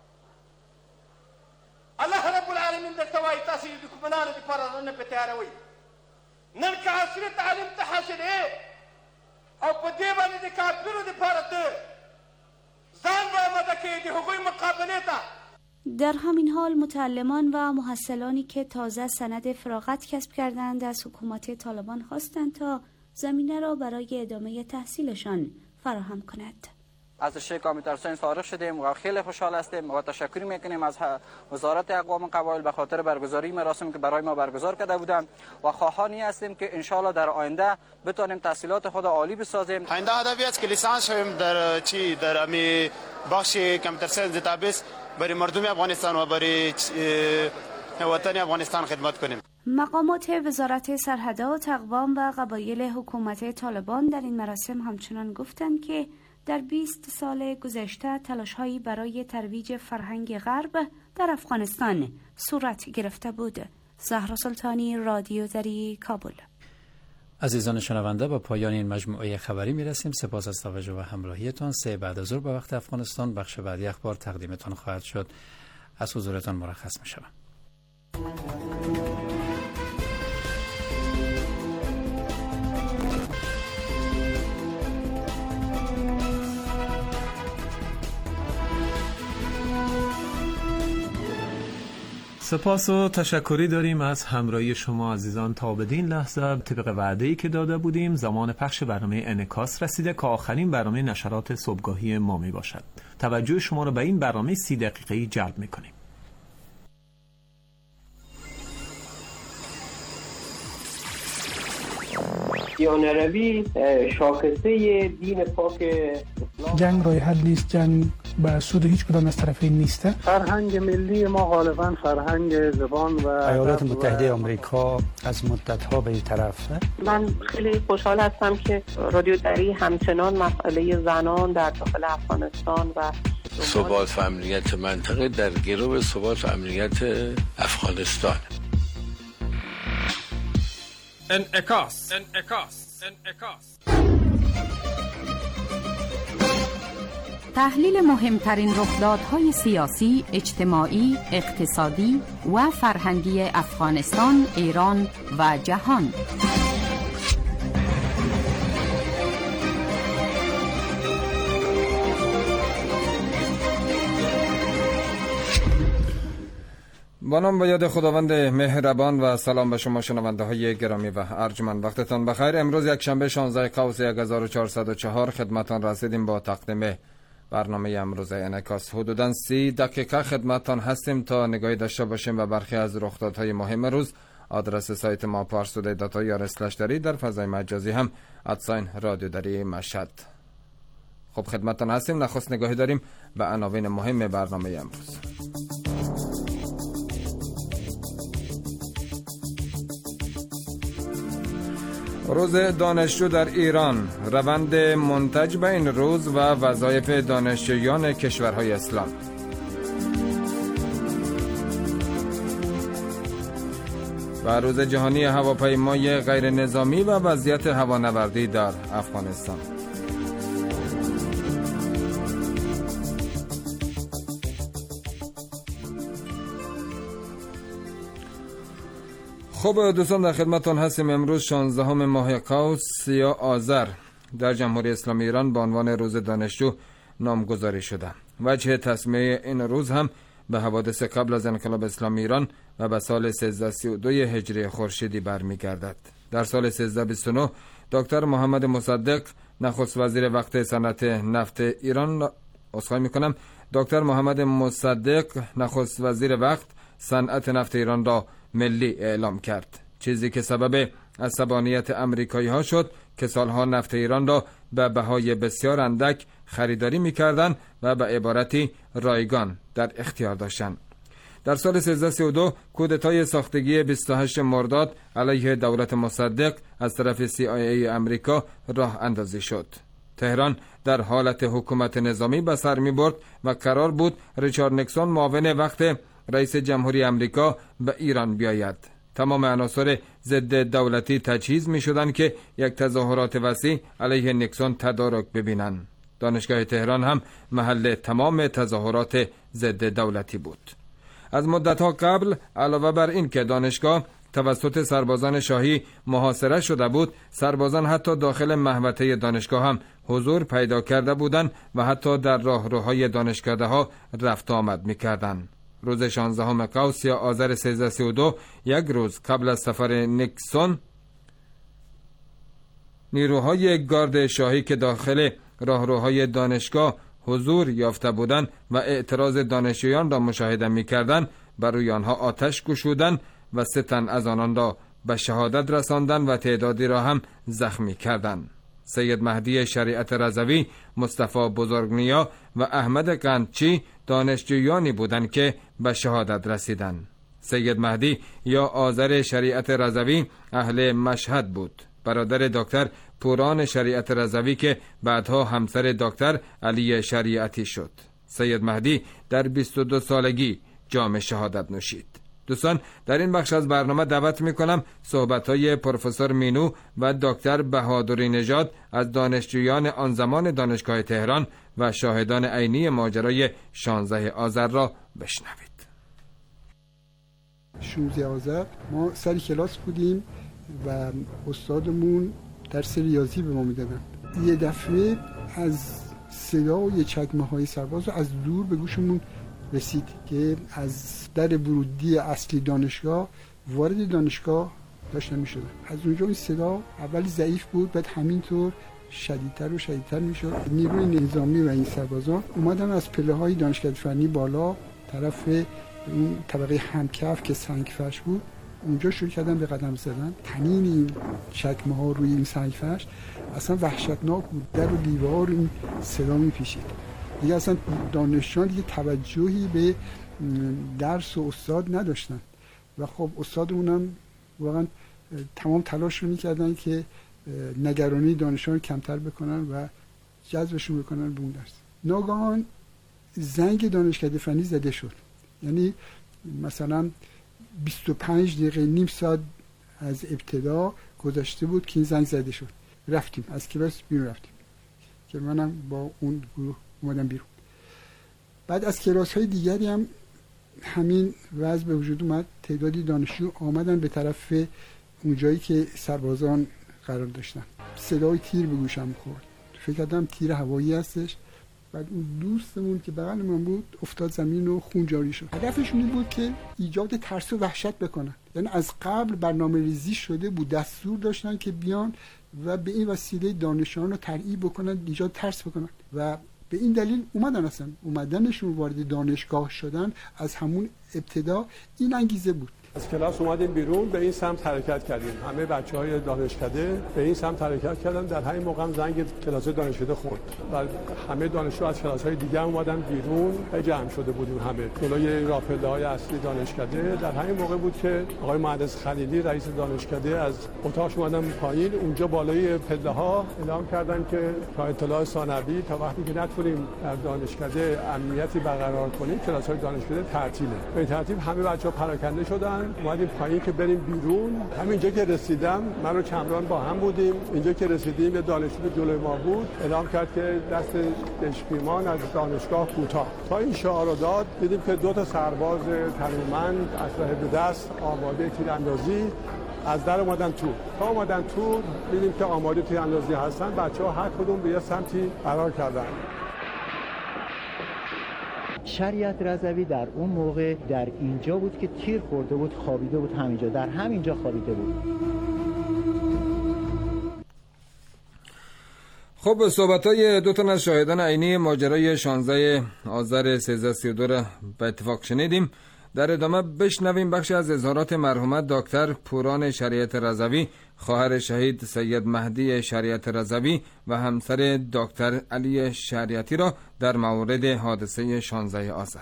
الله رب العالمین درته وایي تاسو د دښمنانو دپاره نه په تیاروئ. نن که عصري تعلیم ته حاصل یې او په دې باندې د کافرو دپاره ته ځان به آماده کړې د هغوی مقابلې ته. در همین حال متعلمان و محصلانی که تازه سند فراغت کسب کردند از حکومت طالبان خواستند تا زمینه را برای ادامه تحصیلشان فراهم کند. از رشته کامپیوتر ساینس فارغ شدیم و خیلی خوشحال هستیم و تشکر میکنیم از وزارت اقوام و قبایل به خاطر برگزاری مراسم که برای ما برگزار کرده بودند و خواهانی هستیم که ان شاء الله در آینده بتونیم تحصیلات خود عالی بسازیم. آینده هدفی است که لیسانس شویم در چی در امی بخش کامپیوتر ساینس دیتابیس برای مردم افغانستان و برای وطن افغانستان خدمت کنیم. مقامات وزارت سرحدات، اقوام و قبایل حکومت طالبان در این مراسم همچنان گفتند که در بیست سال گذشته تلاش‌هایی برای ترویج فرهنگ غرب در افغانستان صورت گرفته بود. زهرا سلطانی، رادیو دری، کابل. عزیزان شنونده، با پایان این مجموعه خبری میرسیم. سپاس از توجه و همراهیتان. سه بعد از ظهر به وقت افغانستان بخش بعدی اخبار تقدیمتان خواهد شد. از حضورتان مرخص میشم. سپاس و تشکری داریم از همراهی شما عزیزان. تا بدین لحظه طبق وعده‌ای که داده بودیم زمان پخش برنامه انعکاس رسیده که آخرین برنامه نشرات صبحگاهی ما می باشد. توجه شما را به این برنامه سی دقیقه‌ای جلب می‌کنیم. دیانروی شاخصه دین پاک اسلام. جنگ راه حل نیست، جنگ به سود هیچ کدام از طرفین نیست. فرهنگ ملی ما غالبا فرهنگ زبان و ایالات متحده آمریکا از مدت‌ها به این طرف. من خیلی خوشحال هستم که رادیو دری همچنان مسئله زنان در داخل افغانستان و ثبات و امنیت منطقه در گرو ثبات و امنیت افغانستان. انعکاس انعکاس انعکاس تحلیل مهمترین رخدادهای سیاسی، اجتماعی، اقتصادی و فرهنگی افغانستان، ایران و جهان. با نام و یاد خداوند مهربان و سلام به شما شنونده های گرامی و ارجمند. وقتتان بخیر. امروز یک شنبه شانزده قوس یک هزار و چهارصد و چهار خدمتان رسیدیم با تقدیم برنامه امروز انعکاس. حدوداً سی دقیقه خدمتان هستیم تا نگاهی داشته باشیم و برخی از رخدادهای مهم روز. آدرس سایت ما پارس تودی دات آی آر اسلش دری، در فضای مجازی هم ادساین رادیو دری مشهد. خب خدمتان هستیم. نخست نگاهی داریم به عناوین مهم برنامه امروز. روز دانشجو در ایران، روند منتج به این روز و وظایف دانشجویان کشورهای اسلام. و روز جهانی هواپیمای غیر نظامی و وضعیت هوانوردی در افغانستان. خب دوستان، در خدمتتون هستیم. امروز شانزدهم ماه قوس یا آذر در جمهوری اسلامی ایران به عنوان روز دانشجو نامگذاری شده. وجه تسمیه این روز هم به حوادث قبل از انقلاب اسلامی ایران و به سال سیزده سی و دو هجری خورشیدی برمیگردد. در سال سیزده بیست و نه دکتر محمد مصدق نخست وزیر وقت صنعت نفت ایران عذرخواهی میکنم دکتر محمد مصدق نخست وزیر وقت صنعت نفت ایران را ملی اعلام کرد، چیزی که سبب عصبانیت امریکایی ها شد که سالها نفت ایران را به بهای بسیار اندک خریداری می‌کردند و به عبارتی رایگان در اختیار داشتند. در سال سیزده سی و دو کودتای ساختگی بیست و هشت مرداد علیه دولت مصدق از طرف سی آی ای امریکا راه اندازی شد. تهران در حالت حکومت نظامی به سر می‌برد و قرار بود ریچارد نیکسون معاون وقت رئیس جمهوری امریکا به ایران بیاید. تمام عناصر ضد دولتی تجهیز می شدند که یک تظاهرات وسیع علیه نیکسون تدارک ببینند. دانشگاه تهران هم محل تمام تظاهرات ضد دولتی بود. از مدتها قبل علاوه بر این که دانشگاه توسط سربازان شاهی محاصره شده بود، سربازان حتی داخل محوطه دانشگاه هم حضور پیدا کرده بودند و حتی در راهروهای دانشکده ها رفت آمد می کردند. روز شانزدهم قوس یا آذر سیزده سی و دو، یک روز قبل از سفر نیکسون، نیروهای گارد شاهی که داخل راهروهای دانشگاه حضور یافته بودند و اعتراض دانشجویان را مشاهده می‌کردند، بر روی آنها آتش گشودند و سه تن از آنان را به شهادت رساندند و تعدادی را هم زخمی کردند. سید مهدی شریعت رضوی، مصطفی بزرگنیا و احمد قندچی دانشجویانی بودند که به شهادت رسیدند. سید مهدی یا آذر شریعت رضوی اهل مشهد بود، برادر دکتر پوران شریعت رضوی که بعدها همسر دکتر علی شریعتی شد. سید مهدی در بیست و دو سالگی جام شهادت نوشید. دوستان، در این بخش از برنامه دعوت میکنم صحبت‌های پروفسور مینو و دکتر بهادری نژاد از دانشجویان آن زمان دانشگاه تهران و شاهدان عینی ماجرای شانزده آذر را بشنوید. شانزده آذر ما سر کلاس بودیم و استادمون درس ریاضی به ما میدادن. یه دفعه از صدای چکمه های سرباز از دور به گوشمون رسید که از در ورودی اصلی دانشگاه وارد دانشگاه داشته می شد. از اونجا این صدا اولی ضعیف بود، بعد همینطور شدیدتر و شدیدتر می شد. نیروی نظامی و این سربازان اومدن از پله های دانشکده فنی بالا طرف اون طبقه همکف که سنگ فرش بود اونجا شروع کردن به قدم زدن. طنین این چکمه ها روی این صحیفه‌اش اصلا وحشتناک بود. در و دیوار این صدا می‌پیچید. دیگه اصلا دانشجویان دیگه توجهی به درس و استاد نداشتن و خب استادمون هم واقعا تمام تلاش رو می‌کردن که نگرانی دانشجویان کمتر بکنن و جذبشون بکنن به اون درس. ناگهان زنگ دانشکده فنی زده شد. یعنی مثلا بیست و پنج دقیقه نیم ساعت از ابتدا گذشته بود که این زنگ زده شد. رفتیم از کلاس بیرون رفتیم که منم با اون گروه اومدم بیرون. بعد از کلاس های دیگری هم همین وضع به وجود اومد. تعدادی دانشجو آمدن به طرف اون جایی که سربازان قرار داشتن. صدای تیر به گوشم خورد. فکر کردم تیر هوایی هستش. بعد اون دوستمون که بغل من بود افتاد زمین و خون جاری شد. هدفشون این بود که ایجاد ترس و وحشت بکنن. یعنی از قبل برنامه ریزی شده بود، دستور داشتن که بیان و به این وسیله دانشجویان رو ترغیب بکنن، ایجاد ترس بکنن و به این دلیل اومدن. اصلا اومدنشون وارد دانشگاه شدن از همون ابتدا این انگیزه بود. از کلاس اومدیم بیرون، به این سمت حرکت کردیم. همه بچه‌های دانشکده به این سمت حرکت کردن. در همین موقع هم زنگ کلاس دانشکده خورد و همه دانشجو از کلاس‌های دیگه اومدن بیرون و جمع شده بودیم همه جلوی راهپله‌های اصلی دانشکده. در همین موقع بود که آقای مهندس خلیلی رئیس دانشکده از اتاقش اومدن پایین. اونجا بالای پله‌ها اعلام کردن که تا اطلاع ثانوی تا وقتی که نتونیم در دانشکده امنیتی برقرار کنیم کلاس‌های دانشکده تعطیله. به ترتیب همه بچه‌ها پراکنده شدن. اومدیم پایین که بریم بیرون. همینجا که رسیدم من و کامران با هم بودیم. اینجا که رسیدیم یه دانشجو جلوی ما بود اعلام کرد که دست دشپیمان از دانشگاه کوتاه. تا این شعار رو داد دیدیم که دو تا سرباز تنومند اسلحه به دست آماده تیراندازی از در اومدن تو. تا اومدن تو دیدیم که آماده تیراندازی هستن. بچه‌ها هر کدوم به یه سمتی قرار کردن. شریعت رضوی در اون موقع در اینجا بود که تیر خورده بود، خوابیده بود همینجا، در همینجا خوابیده بود. خب صحبت‌های دو تن از شاهدان عینی ماجرای شانزده آذر سیزده سی و دو را به اتفاق شنیدیم. در ادامه بشنویم بخشی از اظهارات مرحومه دکتر پوران شریعت رضوی، خواهر شهید سید مهدی شریعت رضوی و همسر دکتر علی شریعتی را در مورد حادثه شانزده آذر.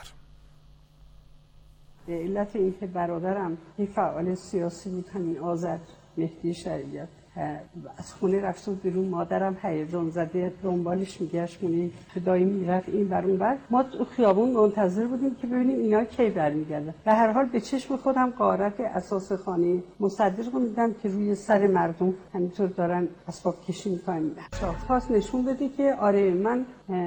به علت اینکه برادرم یک فعال سیاسی بود، همین آذر مهدی شریعت، از خونه رفت بیرون، مادرم هیجان زده دنبالش میگشت، خونه خدایی میرفت این بر اون بر. ما تو خیابون منتظر بودیم که ببینیم اینا کی برمیگردن. به هر حال به چشم خودم غارت اساس خانه مصدق رو میدم که روی سر مردم همینطور دارن اسباب کشی میکنن. خواست نشون بده که آره من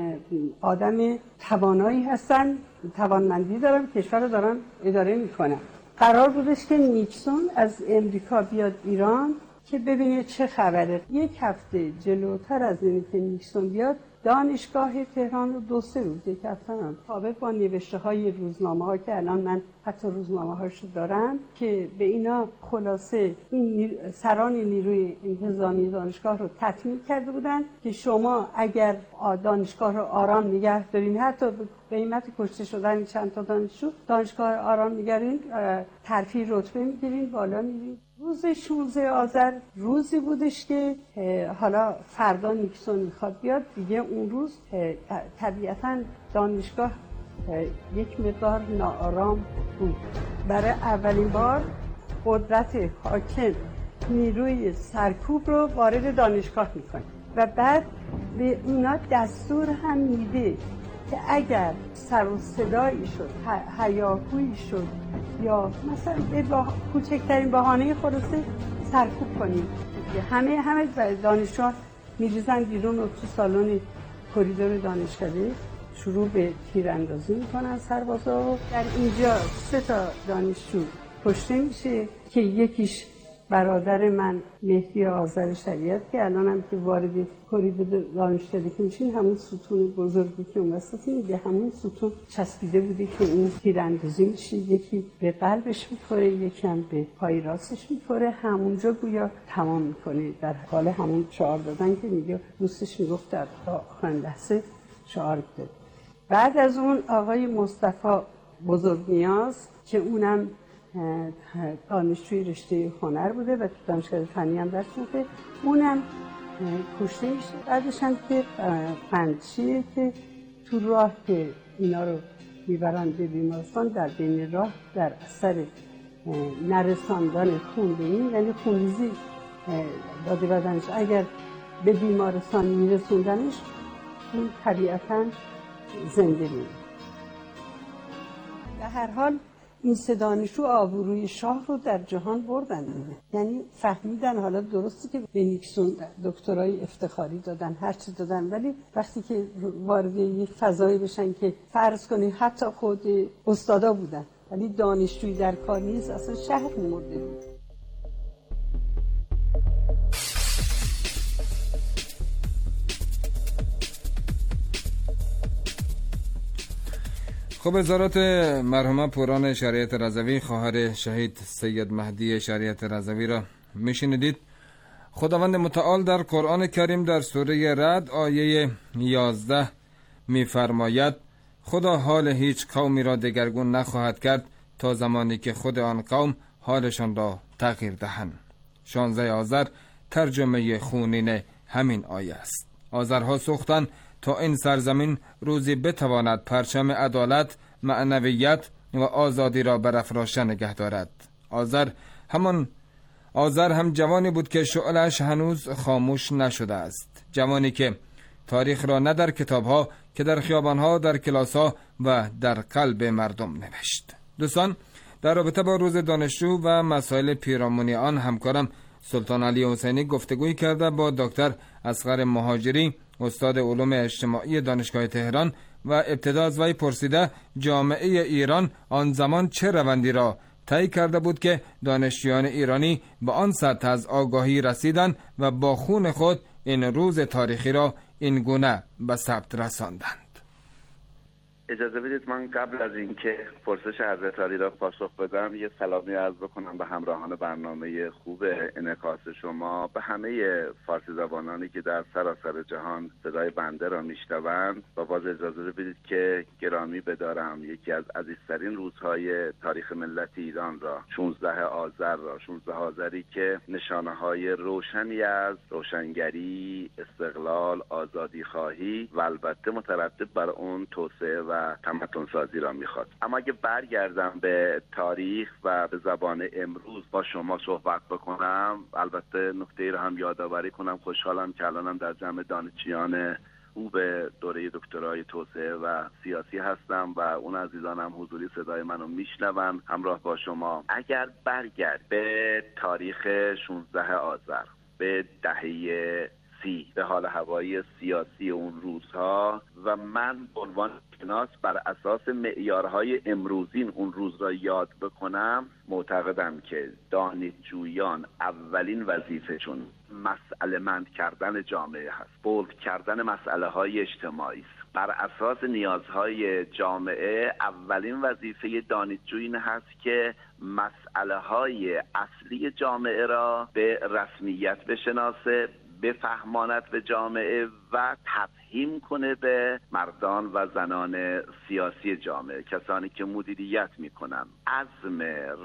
آدم توانایی هستن، توانمندی دارم، کشور رو دارم اداره میکنم. قرار بودش که نیکسون از امریکا بیاد ایران که ببینید چه خبره. یک هفته جلوتر از اینی که نیکسون بیاد دانشگاه تهران رو دو سه روز یک هفته هم طابق با نوشته های روزنامه ها که الان من حتی روزنامه هاشو دارم که به اینا خلاصه این سران نیروی انتظامی دانشگاه رو تطمیع کرده بودن که شما اگر دانشگاه رو آرام نگه دارین، حتی به قیمت کشته شدن چند تا دانشجو، دانشگاه رو آرام نگرین، ترفیع رتبه میگیرین، بالا میرین. روز شانزده آذر روزی بودش که حالا فردا نیکسون میخواد بیاد دیگه. اون روز طبیعتاً دانشگاه یک مقدار ناآرام بود. برای اولین بار قدرت حاکم نیروی سرکوب رو وارد دانشگاه میکنه و بعد به اونا دستور هم میده که اگر سر و صدایی شد، هیاهویی شد یا مثلا به کوچکترین بهانه خلاصه سرکوب کنیم. همه همه دانشجو میریزن بیرون و تو سالن کریدور دانشکده شروع به تیراندازی میکنن سربازا. در اینجا سه تا دانشجو کشته میشه که یکیش برادر من مهدی آذر شریعت که الان هم که وارد کریدور دانشکده که میشین همون ستون بزرگی که اون وسطی به همون ستون چسبیده بوده که این تیراندازی میشه. یکی به قلبش میخوره، یکی هم به پای راستش میخوره. همونجا گویا تمام میکنه. در حال همون شعار دادن که میگه دوستش میگفت در آخرین لحظه شعار داد. بعد از اون آقای مصطفی بزرگنیاز که اونم دانشجوی رشته هنر بوده و دانشگاه فنی هم درس میده. اونم کشته میشه. بعدش هم که پنچیه که تو راه که اینا رو میبرن به بیمارستان، در بین راه در اثر نرساندن خون به این، یعنی خونریزی داده بدنش، اگر به بیمارستان میرسوندنش اون طبیعتاً زنده میمونه. در هر حال این سه دانشجو آبروی شاه رو در جهان بردن دیگه. یعنی فهمیدن، حالا درسته که به نیکسون دکترای افتخاری دادن، هر چی دادن، ولی وقتی که وارد یک فضایی بشن که فرض کنید حتی خود استادا بودن ولی دانشجویی در کار نیست، اصلا شهر مرده بود. خب وزارت مرحومه پوران شریعت رضوی خواهر شهید سید مهدی شریعت رضوی را میشنیدید. خداوند متعال در قرآن کریم در سوره رعد آیه یازده میفرماید خدا حال هیچ قومی را دگرگون نخواهد کرد تا زمانی که خود آن قوم حالشان را تغییر دهند. شانزده آذر ترجمه خونین همین آیه است. آذرها سوختند تا این سرزمین روزی بتواند پرچم عدالت، معنویت و آزادی را برافراشته نگه دارد. آذر همان آذر هم جوانی بود که شعله‌اش هنوز خاموش نشده است. جوانی که تاریخ را نه در کتابها که در خیابانها، در کلاس‌ها و در قلب مردم نوشت. دوستان، در رابطه با روز دانشجو و مسائل پیرامونی آن همکارم سلطان علی حسینی گفتگوی کرده با دکتر اصغر مهاجری، استاد علوم اجتماعی دانشگاه تهران، و ابتدا از وی پرسیده جامعه ایران آن زمان چه روندی را طی کرده بود که دانشجویان ایرانی به آن سطح از آگاهی رسیدند و با خون خود این روز تاریخی را این گونه به ثبت رساندند. اجازه بدید من قبل از اینکه پرسش حضرت علی را پاسخ بدم یه سلامی عرض بکنم به همراهان برنامه خوب انعکاس شما، به همه فارسی زبانانی که در سراسر جهان صدای بنده را میشنوند. و باز اجازه بدید که گرامی بدارم یکی از عزیزترین روزهای تاریخ ملت ایران را، شانزده آذر را، شانزده آذری که نشانه های روشنی از روشنگری، استقلال، آزادی خواهی و البته مترتب بر اون توسعه و تمدن سازی را میخواد. اما اگه برگردم به تاریخ و به زبان امروز با شما صحبت بکنم، البته نکته را هم یادآوری کنم، خوشحالم که الانم در جمع دانشجویان او به دوره دکترای توسعه و سیاسی هستم و اون عزیزان هم حضوری صدای منو میشنون همراه با شما. اگر برگرد به تاریخ شانزده آذر، به دهه سی، به حال هوایی سیاسی اون روزها، و من به عنوان شناس بر اساس معیارهای امروزین اون روز را یاد بکنم، معتقدم که دانشجویان اولین وظیفه‌شون مسئله مند کردن جامعه هست، بولد کردن مسئله های اجتماعی است. بر اساس نیازهای جامعه اولین وظیفه دانشجوی این هست که مسئله های اصلی جامعه را به رسمیت بشناسه، بفهماند به جامعه و تفهیم کنه به مردان و زنان سیاسی جامعه، کسانی که مدیریت میکنن. عزم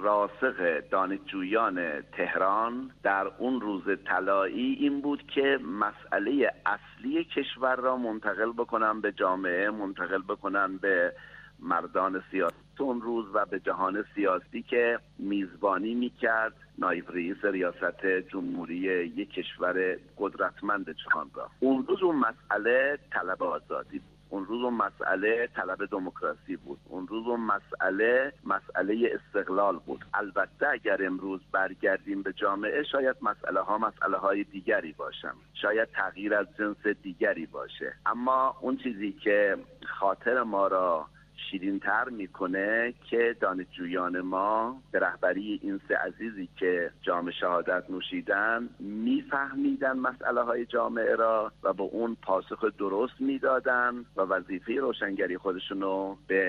راسخ دانشجویان تهران در اون روز طلایی این بود که مسئله اصلی کشور را منتقل بکنن به جامعه، منتقل بکنن به مردان سیاسی اون روز و به جهان سیاسی که میزبانی میکرد نایب رئیس ریاست جمهوری یک کشور قدرتمند جهان را. اون روز اون مسئله طلب آزادی بود، اون روز اون مسئله طلب دموکراسی بود، اون روز اون مسئله مسئله استقلال بود. البته اگر امروز برگردیم به جامعه، شاید مسئله ها مسئله های دیگری باشن، شاید تغییر از جنس دیگری باشه، اما اون چیزی که خاطر ما را شیرین تر میکنه که دانشجویان ما به رهبری این سه عزیزی که جام شهادت نوشیدن میفهمیدن مسئله های جامعه را و با اون پاسخ درست میدادن و وظیفه روشنگری خودشونو به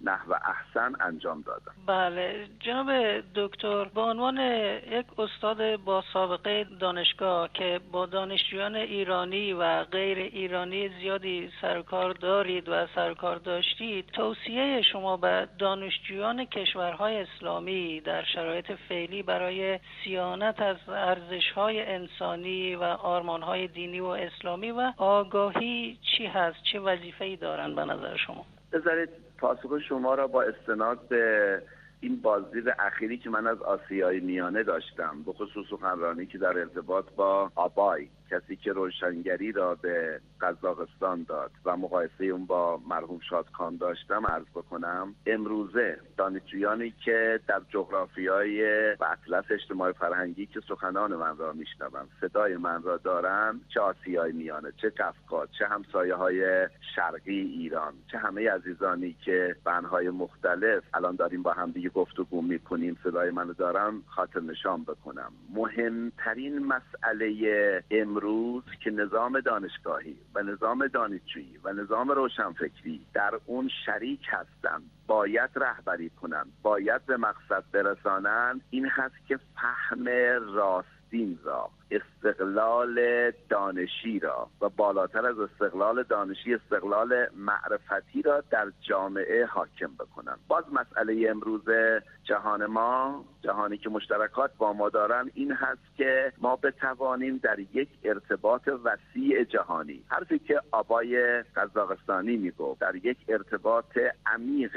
نحو احسن انجام دادم. بله جناب دکتر، به عنوان یک استاد با سابقه دانشگاه که با دانشجویان ایرانی و غیر ایرانی زیادی سرکار دارید و سرکار داشتید، توصیه شما به دانشجویان کشورهای اسلامی در شرایط فعلی برای صیانت از ارزش‌های انسانی و آرمان‌های دینی و اسلامی و آگاهی چی هست؟ چه وظیفه‌ای دارن به نظر شما؟ بذارید پاسخ شما را با استناد به این بازدید اخیری که من از آسیای میانه داشتم، به خصوص سخنرانی که در ارتباط با آبای، کسی که روشنگری را به قزاقستان داد و مقایسه اون با مرحوم شادخان داشتم عرض بکنم. امروزه دانشجویانی که در جغرافیای و اطلس اجتماعی فرهنگی که سخنان من را میشنوند، صدای من را دارند، چه آسیای میانه، چه کافکا، چه همسایه های شرقی ایران، چه همه عزیزانی که بنهای مختلف الان داریم با هم دیگه گفتگو میکنیم صدای منو دارن، خاطر نشان بکنم مهمترین مسئله امروز که نظام دانشگاهی و نظام دانشجویی و نظام روشنفکری در اون شریک هستند، باید رهبری کنن، باید به مقصد برسانن، این هست که فهم راستین را، استقلال دانشی را و بالاتر از استقلال دانشی استقلال معرفتی را در جامعه حاکم بکنن. باز مسئله امروز جهان ما، جهانی که مشترکات با ما دارن، این هست که ما بتوانیم در یک ارتباط وسیع جهانی، حرفی که آبای قزاقستانی میگفت، در یک ارتباط عمیق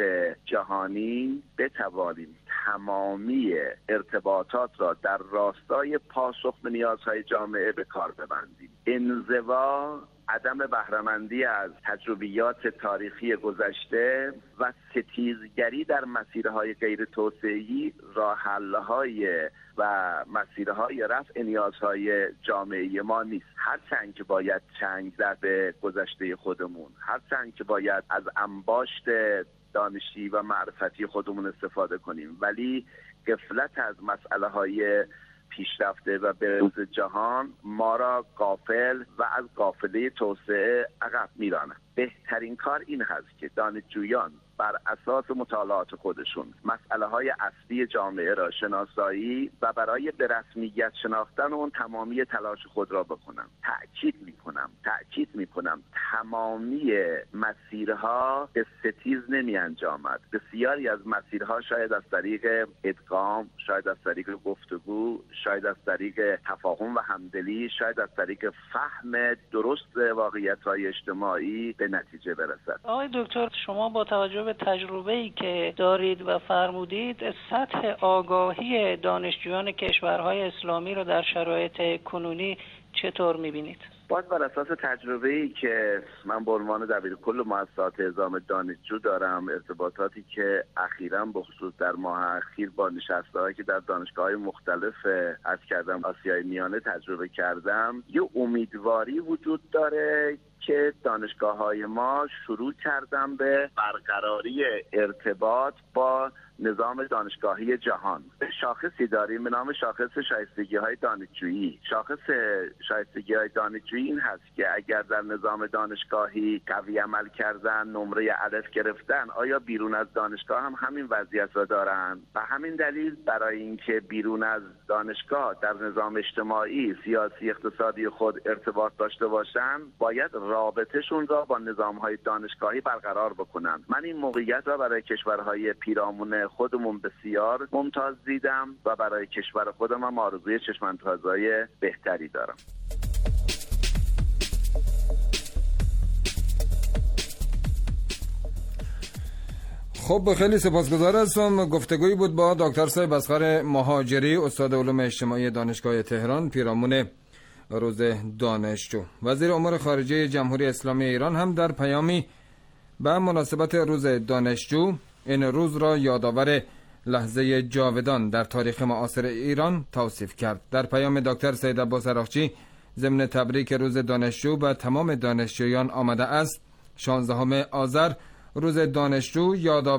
جهانی بتوانیم تمامی ارتباطات را در راستای پاسخ به نیازهای جامعه به کار ببندیم. انزوا، عدم بهره‌مندی از تجربیات تاریخی گذشته و ستیزگری در مسیرهای غیر توسعه‌ای راه حل‌های و مسیرهای رفع نیازهای جامعه ما نیست. هرچند که باید چنگ در به گذشته خودمون، هرچند که باید از انباشت دانشی و معرفتی خودمون استفاده کنیم، ولی غفلت از مسئله های پیشرفته و بروز جهان ما را غافل و از قافله توسعه عقب می‌راند. بهترین کار این هست که دانشجویان بر اساس مطالعات خودشون مسئله های اصلی جامعه را شناسایی و برای به رسمیت شناختن اون تمامی تلاش خود را بکنم. تأکید میکنم تأکید میکنم تمامی مسیرها به ستیز نمی انجامد. بسیاری از مسیرها شاید از طریق ادغام، شاید از طریق گفتگو، شاید از طریق تفاهم و همدلی، شاید از طریق فهم درست واقعیت‌های اجتماعی به نتیجه برسد. آقای دکتر، شما با توجه به تجربه‌ای که دارید و فرمودید، سطح آگاهی دانشجویان کشورهای اسلامی رو در شرایط کنونی چطور می‌بینید؟ باز بر اساس تجربه‌ای که من به عنوان دبیرکل مؤسسات اعزام دانشجو دارم، ارتباطاتی که اخیراً به خصوص در ماه اخیر با نشسته‌هایی که در دانشگاه‌های مختلف از کردم آسیای میانه تجربه کردم، یه امیدواری وجود داره که دانشگاه‌های ما شروع کردن به برقراری ارتباط با نظام دانشگاهی جهان. شاخصی داریم به نام شاخص شایستگی‌های دانشجویی. شاخص شایستگی‌های دانشجویی این هست که اگر در نظام دانشگاهی قوی عمل کردن، نمره الف گرفتن، آیا بیرون از دانشگاه هم همین وضعیت را دارن؟ و همین دلیل برای اینکه بیرون از دانشگاه در نظام اجتماعی، سیاسی، اقتصادی خود ارتباط داشته باشن، باید رابطه‌شون را با نظام‌های دانشگاهی برقرار بکنن. من این موقعیت را برای کشورهای پیرامون خودمون بسیار ممتاز دیدم و برای کشور خودم هم آرزوی چشم‌اندازهای بهتری دارم. خب خیلی سپاسگزار هستم. گفتگویی بود با دکتر صاحب اسقر مهاجری، استاد علوم اجتماعی دانشگاه تهران، پیرامون روز دانشجو. وزیر امور خارجه جمهوری اسلامی ایران هم در پیامی به مناسبت روز دانشجو این روز را یادآور لحظه جاودان در تاریخ معاصر ایران توصیف کرد. در پیام دکتر سید عباس عراقچی ضمن تبریک روز دانشجو به تمام دانشجویان آمده است شانزدهم آذر روز دانشجو یادآور